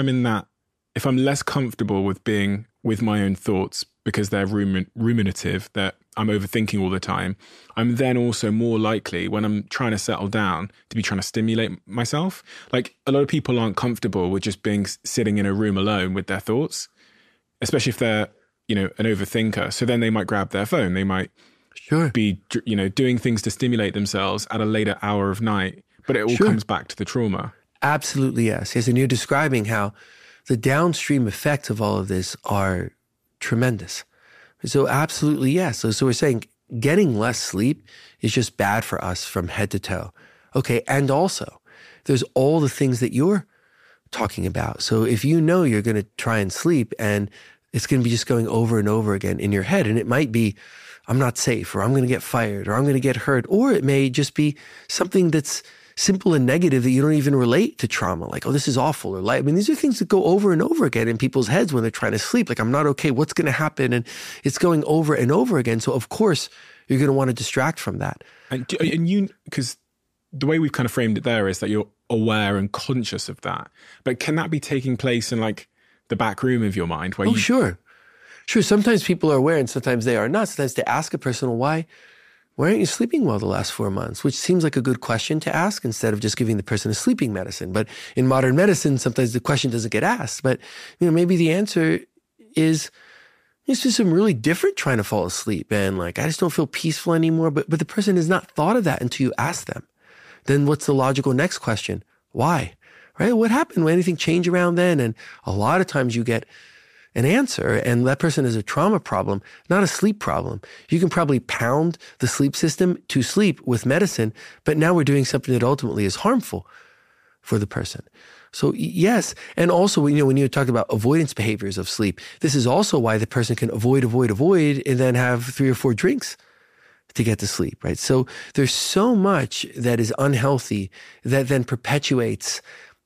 I'm less comfortable with being with my own thoughts because they're ruminative, that I'm overthinking all the time, I'm then also more likely, when I'm trying to settle down, to be trying to stimulate myself. Like, a lot of people aren't comfortable with just sitting in a room alone with their thoughts, especially if they're, an overthinker. So then they might grab their phone. They might be, doing things to stimulate themselves at a later hour of night, but it all comes back to the trauma. Absolutely, yes. Yes, and you're describing how the downstream effects of all of this are tremendous. So absolutely, yes. So we're saying getting less sleep is just bad for us from head to toe. Okay, and also, there's all the things that you're talking about. So if you know you're going to try and sleep and it's going to be just going over and over again in your head, and it might be, I'm not safe, or I'm going to get fired, or I'm going to get hurt, or it may just be something that's simple and negative that you don't even relate to trauma, like, oh, this is awful, or like, I mean, these are things that go over and over again in people's heads when they're trying to sleep. Like, I'm not okay. What's going to happen? And it's going over and over again. So of course you're going to want to distract from that. And you, because the way we've kind of framed it there is that you're aware and conscious of that. But can that be taking place in like the back room of your mind? Where Sure. Sometimes people are aware and sometimes they are not. Sometimes to ask a person, why aren't you sleeping well the last 4 months? Which seems like a good question to ask instead of just giving the person a sleeping medicine. But in modern medicine, sometimes the question doesn't get asked. But maybe the answer is it's just I'm really different trying to fall asleep. And like, I just don't feel peaceful anymore. But the person has not thought of that until you ask them. Then what's the logical next question? Why? Right? What happened? Will anything change around then? And a lot of times you get an answer, and that person has a trauma problem, not a sleep problem. You can probably pound the sleep system to sleep with medicine, but now we're doing something that ultimately is harmful for the person. So yes, and also, when you talk about avoidance behaviors of sleep, this is also why the person can avoid, and then have 3 or 4 drinks to get to sleep, right? So there's so much that is unhealthy that then perpetuates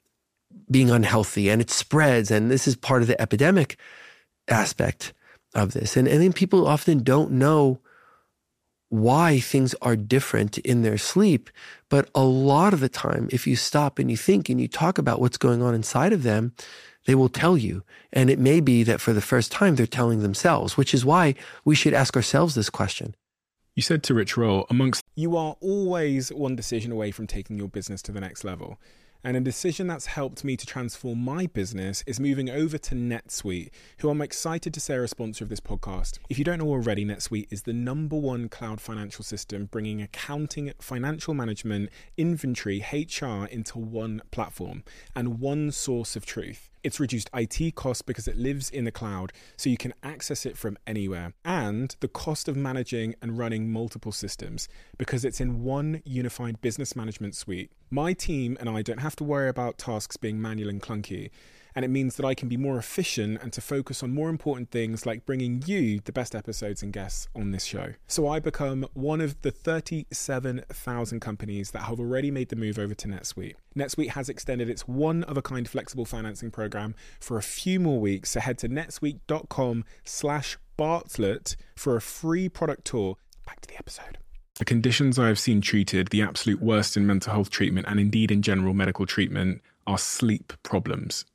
being unhealthy, and it spreads. And this is part of the epidemic aspect of this. And then people often don't know why things are different in their sleep. But a lot of the time, if you stop and you think and you talk about what's going on inside of them, they will tell you. And it may be that for the first time, they're telling themselves, which is why we should ask ourselves this question. You said to Rich Roll, you are always one decision away from taking your business to the next level. And a decision that's helped me to transform my business is moving over to NetSuite, who I'm excited to say are a sponsor of this podcast. If you don't know already, NetSuite is the #1 cloud financial system, bringing accounting, financial management, inventory, HR into one platform and one source of truth. It's reduced IT costs because it lives in the cloud, so you can access it from anywhere. And the cost of managing and running multiple systems because it's in one unified business management suite. My team and I don't have to worry about tasks being manual and clunky. And it means that I can be more efficient and to focus on more important things like bringing you the best episodes and guests on this show. So I become one of the 37,000 companies that have already made the move over to NetSuite. NetSuite has extended its one-of-a-kind flexible financing program for a few more weeks. So head to netsuite.com/Bartlett for a free product tour. Back to the episode. The conditions I have seen treated, the absolute worst in mental health treatment and indeed in general medical treatment, are sleep problems.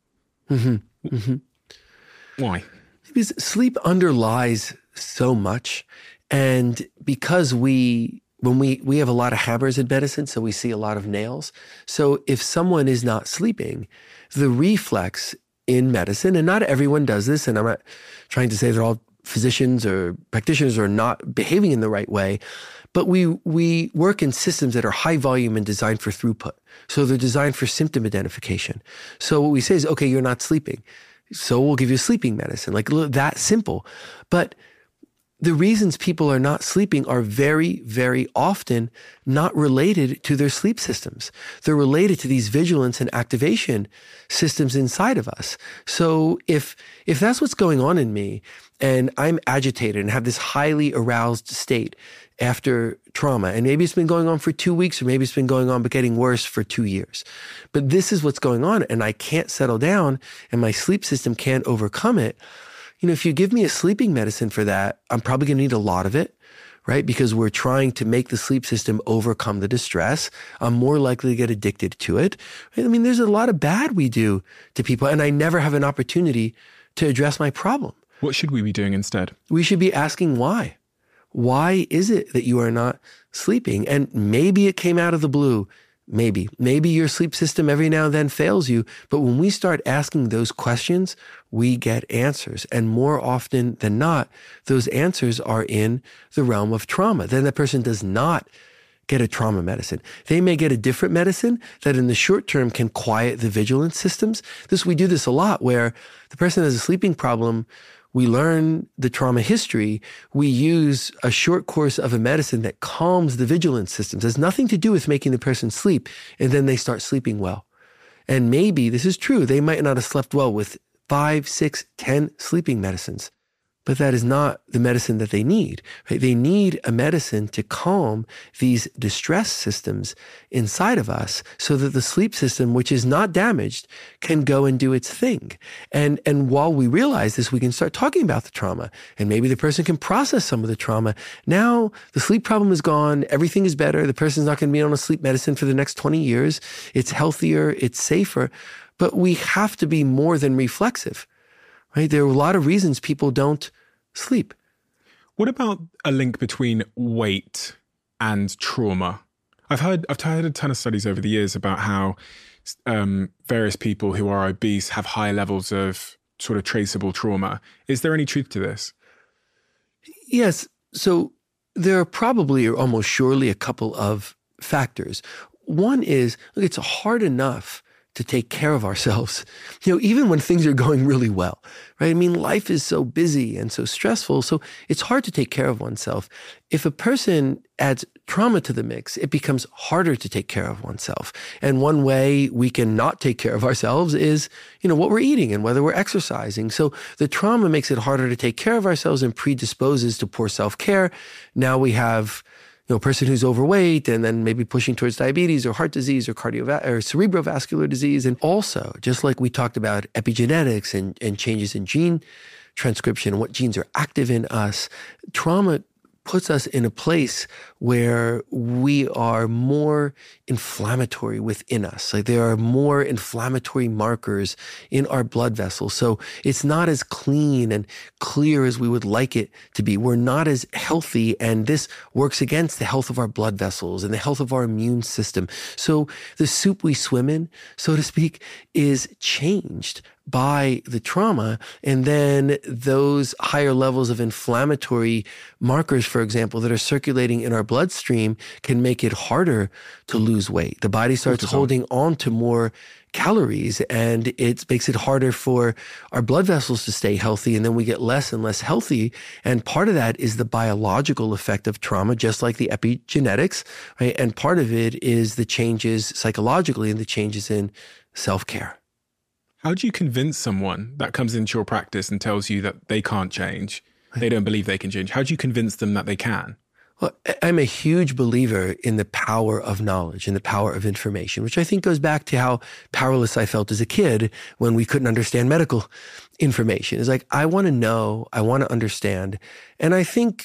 Why? Because sleep underlies so much. And because we have a lot of hammers in medicine, so we see a lot of nails. So if someone is not sleeping, the reflex in medicine, and not everyone does this, and I'm not trying to say that all physicians or practitioners are not behaving in the right way, but we work in systems that are high volume and designed for throughput. So they're designed for symptom identification. So what we say is, okay, you're not sleeping, so we'll give you sleeping medicine. Like that simple. But the reasons people are not sleeping are very, very often not related to their sleep systems. They're related to these vigilance and activation systems inside of us. So if that's what's going on in me, and I'm agitated and have this highly aroused state after trauma, and maybe it's been going on for 2 weeks, or maybe it's been going on but getting worse for 2 years. But this is what's going on, and I can't settle down, and my sleep system can't overcome it. You know, if you give me a sleeping medicine for that, I'm probably going to need a lot of it, right? Because we're trying to make the sleep system overcome the distress. I'm more likely to get addicted to it. I mean, there's a lot of bad we do to people, and I never have an opportunity to address my problem. What should we be doing instead? We should be asking why. Why is it that you are not sleeping? And maybe it came out of the blue. Maybe your sleep system every now and then fails you. But when we start asking those questions, we get answers. And more often than not, those answers are in the realm of trauma. Then the person does not get a trauma medicine. They may get a different medicine that in the short term can quiet the vigilance systems. We do this a lot where the person has a sleeping problem. We learn the trauma history. We use a short course of a medicine that calms the vigilance systems. It has nothing to do with making the person sleep. And then they start sleeping well. And maybe this is true. They might not have slept well with 5, 6, 10 sleeping medicines. But that is not the medicine that they need, right? They need a medicine to calm these distress systems inside of us so that the sleep system, which is not damaged, can go and do its thing. And while we realize this, we can start talking about the trauma, and maybe the person can process some of the trauma. Now the sleep problem is gone. Everything is better. The person's not going to be on a sleep medicine for the next 20 years. It's healthier. It's safer. But we have to be more than reflexive. Right? There are a lot of reasons people don't sleep. What about a link between weight and trauma? I've heard a ton of studies over the years about how various people who are obese have high levels of sort of traceable trauma. Is there any truth to this? Yes. So there are probably or almost surely a couple of factors. One is, look, it's hard enough to take care of ourselves, even when things are going really well, right? I mean, life is so busy and so stressful, so it's hard to take care of oneself. If a person adds trauma to the mix, it becomes harder to take care of oneself. And one way we can not take care of ourselves is, what we're eating and whether we're exercising. So the trauma makes it harder to take care of ourselves and predisposes to poor self-care. Now we have a person who's overweight and then maybe pushing towards diabetes or heart disease or cerebrovascular disease. And also, just like we talked about epigenetics and changes in gene transcription and what genes are active in us, trauma puts us in a place where we are more inflammatory within us. Like there are more inflammatory markers in our blood vessels. So it's not as clean and clear as we would like it to be. We're not as healthy, and this works against the health of our blood vessels and the health of our immune system. So the soup we swim in, so to speak, is changed by the trauma. And then those higher levels of inflammatory markers, for example, that are circulating in our bloodstream can make it harder to lose weight. The body starts holding on to more calories, and it makes it harder for our blood vessels to stay healthy, and then we get less and less healthy. And part of that is the biological effect of trauma, just like the epigenetics, right? And part of it is the changes psychologically and the changes in self-care. How do you convince someone that comes into your practice and tells you that they can't change? They don't believe they can change. How do you convince them that they can? Well, I'm a huge believer in the power of knowledge and the power of information, which I think goes back to how powerless I felt as a kid when we couldn't understand medical information. It's like, I want to know, I want to understand. And I think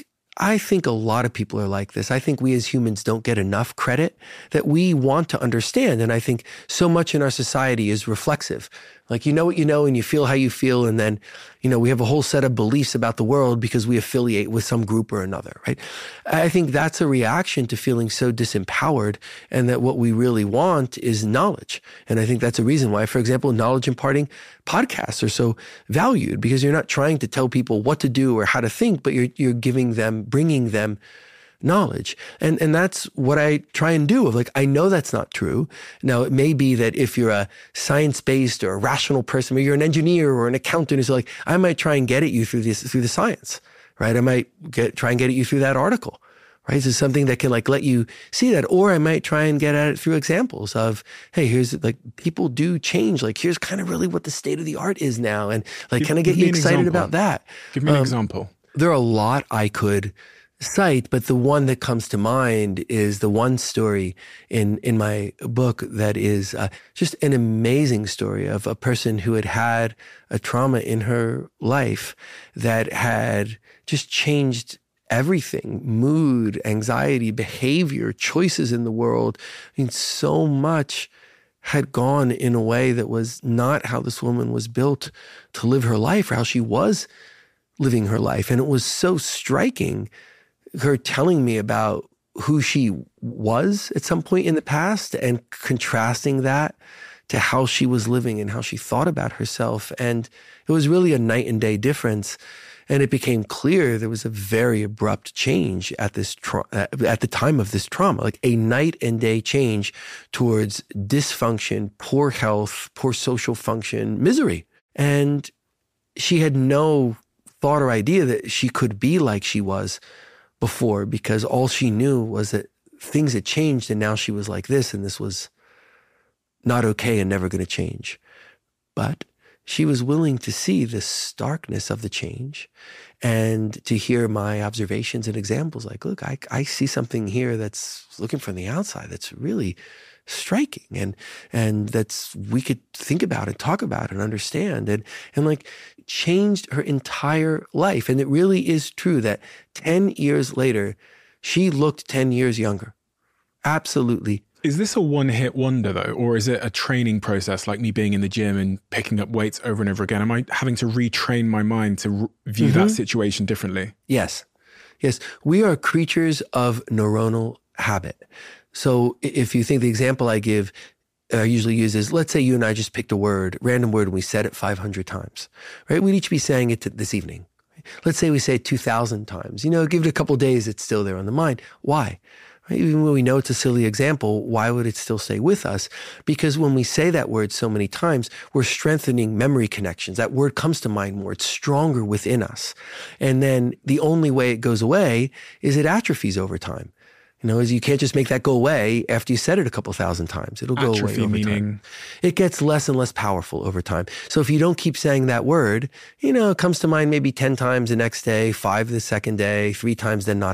a lot of people are like this. I think we as humans don't get enough credit, that we want to understand. And I think so much in our society is reflexive. Like, you know what you know and you feel how you feel. And then, we have a whole set of beliefs about the world because we affiliate with some group or another, right? I think that's a reaction to feeling so disempowered, and that what we really want is knowledge. And I think that's a reason why, for example, knowledge imparting podcasts are so valued, because you're not trying to tell people what to do or how to think, but you're bringing them knowledge. And that's what I try and do. Like, I know that's not true. Now, it may be that if you're a science-based or a rational person, or you're an engineer or an accountant, it's like, I might try and get at you through the science, right? I might try and get at you through that article, right? So something that can let you see that. Or I might try and get at it through examples of, hey, here's people do change. Here's kind of really what the state of the art is now. And can I get you excited about that? Give me an example. There are a lot I could cite, but the one that comes to mind is the one story in my book that is just an amazing story of a person who had a trauma in her life that had just changed everything: mood, anxiety, behavior, choices in the world. I mean, so much had gone in a way that was not how this woman was built to live her life, or how she was living her life. And it was so striking, her telling me about who she was at some point in the past and contrasting that to how she was living and how she thought about herself. And it was really a night and day difference. And it became clear there was a very abrupt change at the time of this trauma, like a night and day change towards dysfunction, poor health, poor social function, misery. And she had no thought or idea that she could be like she was before, because all she knew was that things had changed, and now she was like this, and this was not okay and never going to change. But she was willing to see the starkness of the change and to hear my observations and examples. Like, look, I see something here that's looking from the outside that's really striking, and that's, we could think about and talk about and understand, and changed her entire life. And it really is true that 10 years later, she looked 10 years younger. Absolutely. Is this a one-hit wonder, though? Or is it a training process, like me being in the gym and picking up weights over and over again? Am I having to retrain my mind to view that situation differently? Yes. We are creatures of neuronal habit. So if you think, the example I give, I usually use is, let's say you and I just picked a word, random word, and we said it 500 times, right? We'd each be saying it this evening. Let's say we say it 2,000 times. Give it a couple of days, it's still there on the mind. Why? Right? Even when we know it's a silly example, why would it still stay with us? Because when we say that word so many times, we're strengthening memory connections. That word comes to mind more. It's stronger within us. And then the only way it goes away is it atrophies over time. Is you can't just make that go away after you said it a couple thousand times. It'll go away over time. It gets less and less powerful over time. So if you don't keep saying that word, it comes to mind maybe 10 times the next day, 5 the second day, 3 times, then not again.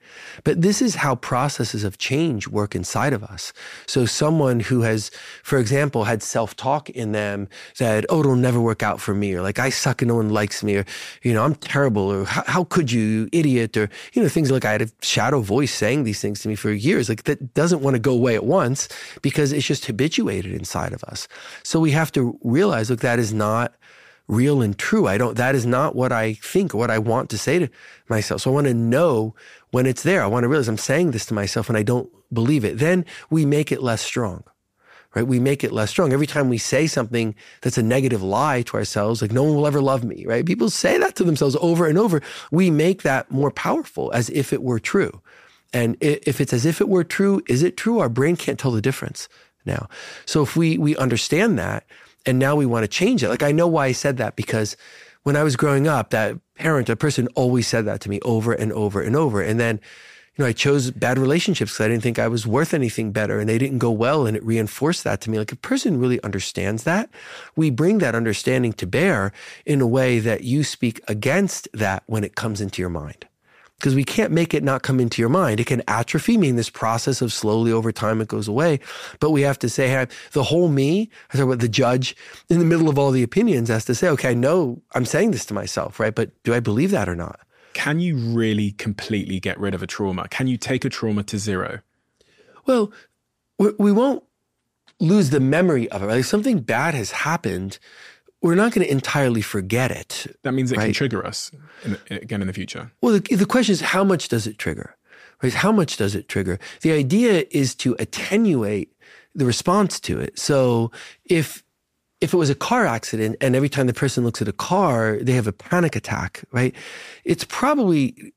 But this is how processes of change work inside of us. So someone who has, for example, had self-talk in them that, oh, it'll never work out for me, or like, I suck and no one likes me, or, I'm terrible, or how could you idiot, or, things like I had a shadow voice saying these things to me for years. Like, that doesn't want to go away at once because it's just habituated inside of us. So we have to realize, look, that is not real and true. That is not what I think or what I want to say to myself. So I want to know when it's there. I want to realize I'm saying this to myself and I don't believe it. Then we make it less strong, right? We make it less strong. Every time we say something that's a negative lie to ourselves, like no one will ever love me, right? People say that to themselves over and over. We make that more powerful as if it were true. And if it's as if it were true, is it true? Our brain can't tell the difference now. So if we understand that, and now we want to change it. Like, I know why I said that, because when I was growing up, that person always said that to me over and over and over. And then, I chose bad relationships because I didn't think I was worth anything better, and they didn't go well, and it reinforced that to me. Like, a person really understands that. We bring that understanding to bear in a way that you speak against that when it comes into your mind. Because we can't make it not come into your mind. It can atrophy, meaning this process of slowly over time it goes away. But we have to say, hey, the whole me, I talk about the judge in the middle of all the opinions, has to say, okay, I know I'm saying this to myself, right? But do I believe that or not? Can you really completely get rid of a trauma? Can you take a trauma to zero? Well, we won't lose the memory of it, right? If something bad has happened, we're not going to entirely forget it. That means it can trigger us again in the future. Well, the question is, how much does it trigger? Right? How much does it trigger? The idea is to attenuate the response to it. So if it was a car accident and every time the person looks at a car, they have a panic attack, right? It's probably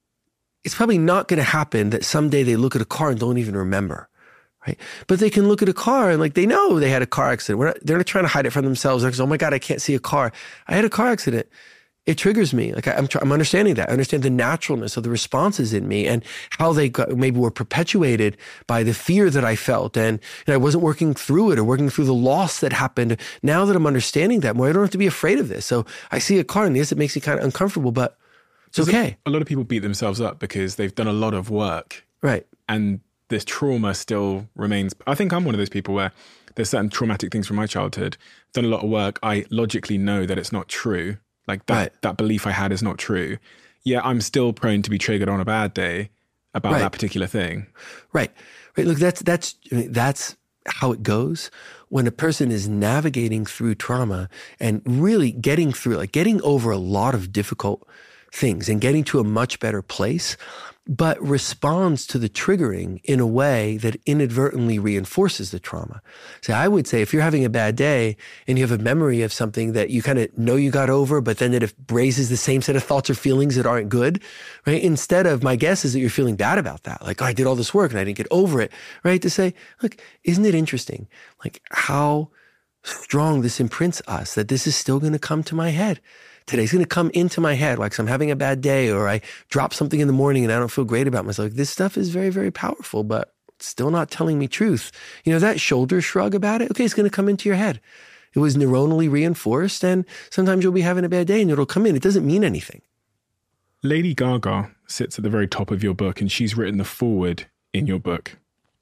not going to happen that someday they look at a car and don't even remember. Right? But they can look at a car and they know they had a car accident. They're not trying to hide it from themselves. They're like, oh my God, I can't see a car. I had a car accident. It triggers me. I'm understanding that. I understand the naturalness of the responses in me and how they maybe were perpetuated by the fear that I felt. And I wasn't working through it or working through the loss that happened. Now that I'm understanding that more, I don't have to be afraid of this. So I see a car and yes, it makes me kind of uncomfortable, but it's okay. A lot of people beat themselves up because they've done a lot of work. Right. And this trauma still remains. I think I'm one of those people where there's certain traumatic things from my childhood. I've done a lot of work. I logically know that it's not true. Like that belief I had is not true. Yeah, I'm still prone to be triggered on a bad day about that particular thing. Right. Look, that's how it goes when a person is navigating through trauma and really getting through, like getting over a lot of difficult things and getting to a much better place, but responds to the triggering in a way that inadvertently reinforces the trauma. So I would say if you're having a bad day and you have a memory of something that you kind of know you got over, but then it raises the same set of thoughts or feelings that aren't good, right? Instead of, my guess is that you're feeling bad about that. Like, oh, I did all this work and I didn't get over it, right? To say, look, isn't it interesting? Like how strong this imprints us that this is still going to come to my head. Today's going to come into my head, like I'm having a bad day or I drop something in the morning and I don't feel great about myself. This stuff is very, very powerful, but it's still not telling me truth. That shoulder shrug about it, okay, it's going to come into your head. It was neuronally reinforced, and sometimes you'll be having a bad day and it'll come in. It doesn't mean anything. Lady Gaga sits at the very top of your book and she's written the foreword in your book.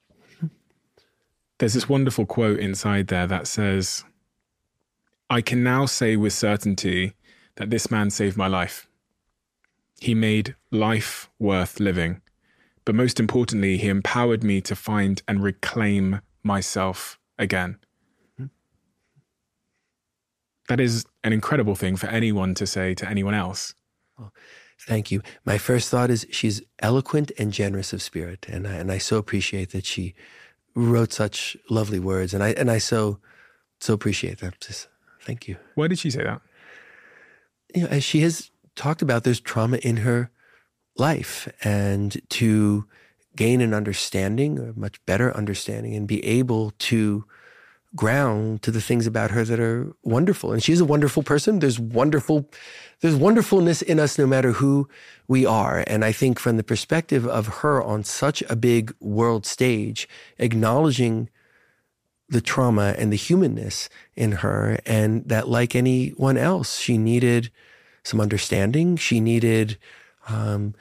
There's this wonderful quote inside there that says, "I can now say with certainty that this man saved my life. He made life worth living. But most importantly, he empowered me to find and reclaim myself again." That is an incredible thing for anyone to say to anyone else. Well, thank you. My first thought is she's eloquent and generous of spirit. And I so appreciate that she wrote such lovely words. And I so appreciate that. Just thank you. Why did she say that? As she has talked about, there's trauma in her life, and to gain an understanding, a much better understanding, and be able to ground to the things about her that are wonderful. And she's a wonderful person. There's wonderfulness in us no matter who we are. And I think from the perspective of her on such a big world stage, acknowledging the trauma and the humanness in her, and that like anyone else, she needed some understanding. She needed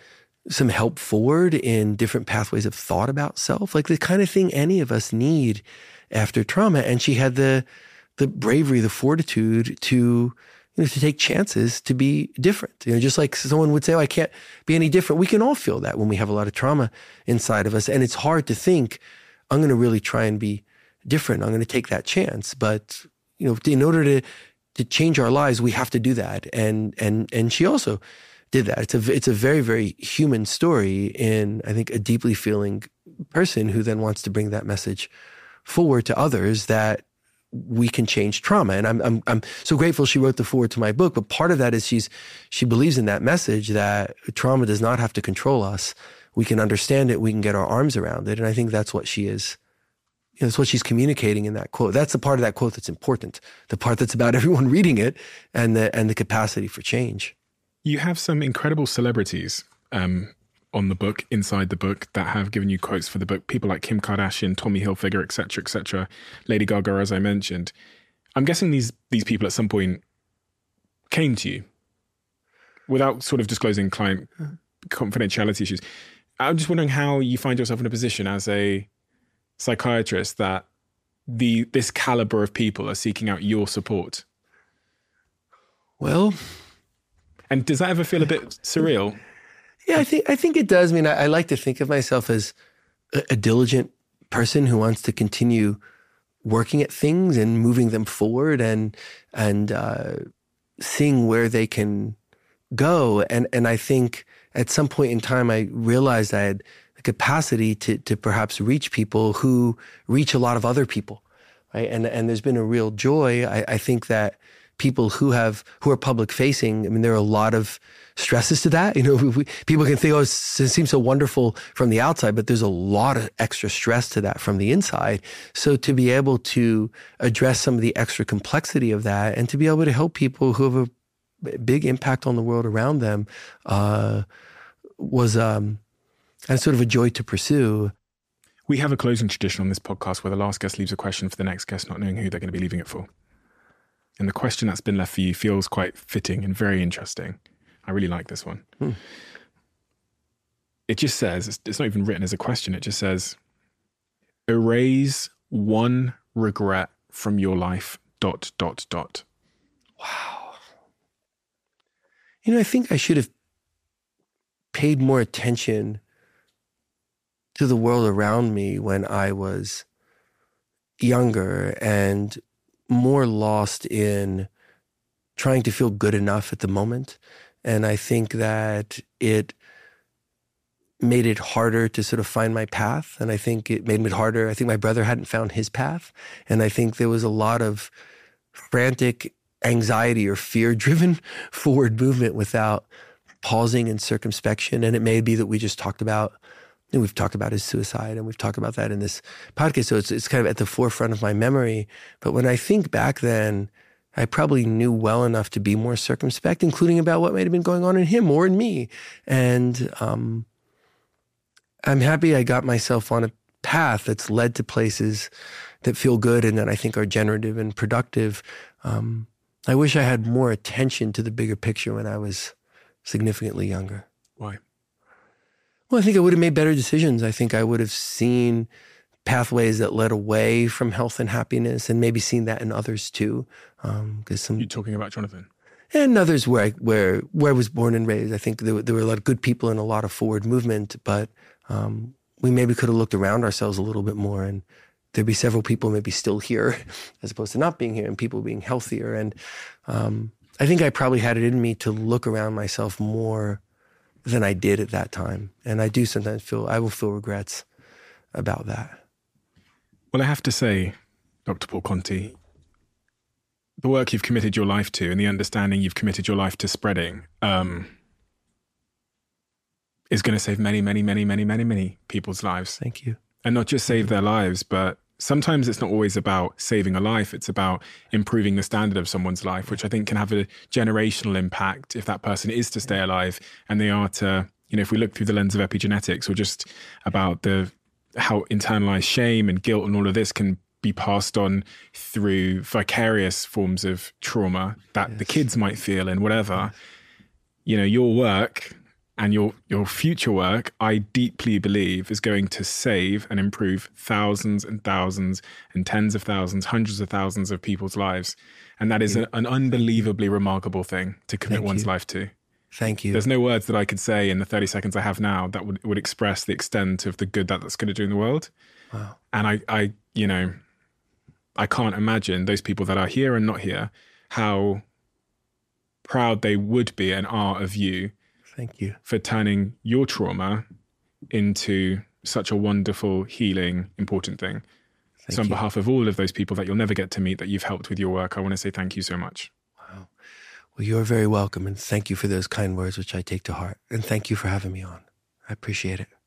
some help forward in different pathways of thought about self, like the kind of thing any of us need after trauma. And she had the bravery, the fortitude to take chances to be different. Just like someone would say, oh, I can't be any different. We can all feel that when we have a lot of trauma inside of us. And it's hard to think, I'm going to really try and be different. I'm going to take that chance. But, in order to change our lives, we have to do that. And she also did that. It's a very, very human story in, I think, a deeply feeling person who then wants to bring that message forward to others that we can change trauma. And I'm so grateful she wrote the foreword to my book. But part of that is she believes in that message that trauma does not have to control us. We can understand it. We can get our arms around it. And I think that's what she is. That's what she's communicating in that quote. That's the part of that quote that's important. The part that's about everyone reading it and the capacity for change. You have some incredible celebrities on the book, inside the book, that have given you quotes for the book. People like Kim Kardashian, Tommy Hilfiger, etc., Lady Gaga, as I mentioned. I'm guessing these people at some point came to you without sort of disclosing client confidentiality issues. I'm just wondering how you find yourself in a position as a psychiatrist that this caliber of people are seeking out your support. Well, and does that ever feel a bit surreal? Yeah, I think it does. I mean, I like to think of myself as a diligent person who wants to continue working at things and moving them forward and seeing where they can go. And I think at some point in time, I realized I had the capacity to perhaps reach people who reach a lot of other people, right? And there's been a real joy. I think that people who are public facing, I mean, there are a lot of stresses to that. People can think, oh, it seems so wonderful from the outside, but there's a lot of extra stress to that from the inside. So to be able to address some of the extra complexity of that and to be able to help people who have a big impact on the world around them was sort of a joy to pursue. We have a closing tradition on this podcast where the last guest leaves a question for the next guest, not knowing who they're going to be leaving it for. And the question that's been left for you feels quite fitting and very interesting. I really like this one. It just says, it's not even written as a question. It just says, erase one regret from your life, ... Wow. I think I should have paid more attention to the world around me when I was younger and more lost in trying to feel good enough at the moment. And I think that it made it harder to sort of find my path. And I think it made it harder. I think my brother hadn't found his path. And I think there was a lot of frantic anxiety or fear-driven forward movement without pausing and circumspection. And it may be that we just talked about, we've talked about his suicide, and we've talked about that in this podcast. So it's kind of at the forefront of my memory. But when I think back then, I probably knew well enough to be more circumspect, including about what might have been going on in him or in me. And I'm happy I got myself on a path that's led to places that feel good and that I think are generative and productive. I wish I had more attention to the bigger picture when I was significantly younger. Why? Well, I think I would have made better decisions. I think I would have seen pathways that led away from health and happiness, and maybe seen that in others too. You're talking about Jonathan? And others where I was born and raised. I think there were a lot of good people and a lot of forward movement, but we maybe could have looked around ourselves a little bit more, and there'd be several people maybe still here as opposed to not being here, and people being healthier. And I think I probably had it in me to look around myself more than I did at that time. And I do sometimes feel regrets about that. Well, I have to say, Dr. Paul Conti, the work you've committed your life to and the understanding you've committed your life to spreading is going to save many, many, many, many, many, many people's lives. Thank you. And not just save their lives, but sometimes it's not always about saving a life. It's about improving the standard of someone's life, which I think can have a generational impact if that person is to stay alive and they are to, if we look through the lens of epigenetics, or just about how internalized shame and guilt and all of this can be passed on through vicarious forms of trauma that the kids might feel and whatever. Your work And your future work, I deeply believe, is going to save and improve thousands and thousands and tens of thousands, hundreds of thousands of people's lives. And that is an unbelievably remarkable thing to commit one's life to. Thank you. There's no words that I could say in the 30 seconds I have now that would express the extent of the good that's going to do in the world. Wow. And I can't imagine those people that are here and not here, how proud they would be and are of you. Thank you. For turning your trauma into such a wonderful, healing, important thing. So on behalf of all of those people that you'll never get to meet that you've helped with your work, I want to say thank you so much. Wow. Well, you're very welcome. And thank you for those kind words, which I take to heart. And thank you for having me on. I appreciate it.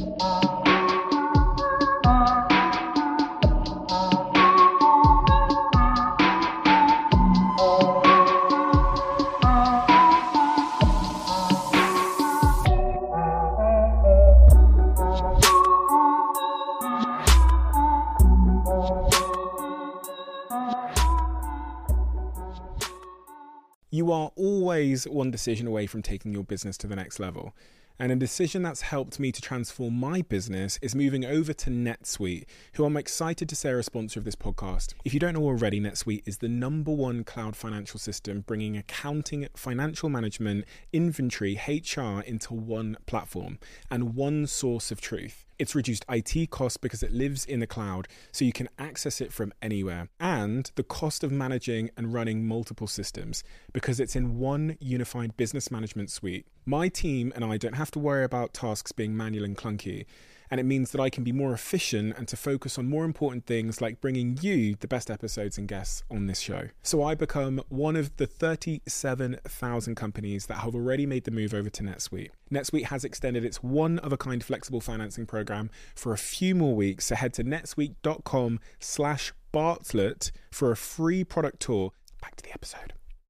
You are always one decision away from taking your business to the next level. And a decision that's helped me to transform my business is moving over to NetSuite, who I'm excited to say are a sponsor of this podcast. If you don't know already, NetSuite is the #1 cloud financial system, bringing accounting, financial management, inventory, HR into one platform and one source of truth. It's reduced IT costs because it lives in the cloud, so you can access it from anywhere. And the cost of managing and running multiple systems because it's in one unified business management suite. My team and I don't have to worry about tasks being manual and clunky. And it means that I can be more efficient and to focus on more important things like bringing you the best episodes and guests on this show. So I become one of the 37,000 companies that have already made the move over to NetSuite. NetSuite has extended its one-of-a-kind flexible financing program for a few more weeks. So head to netsuite.com/Bartlett for a free product tour. Back to the episode.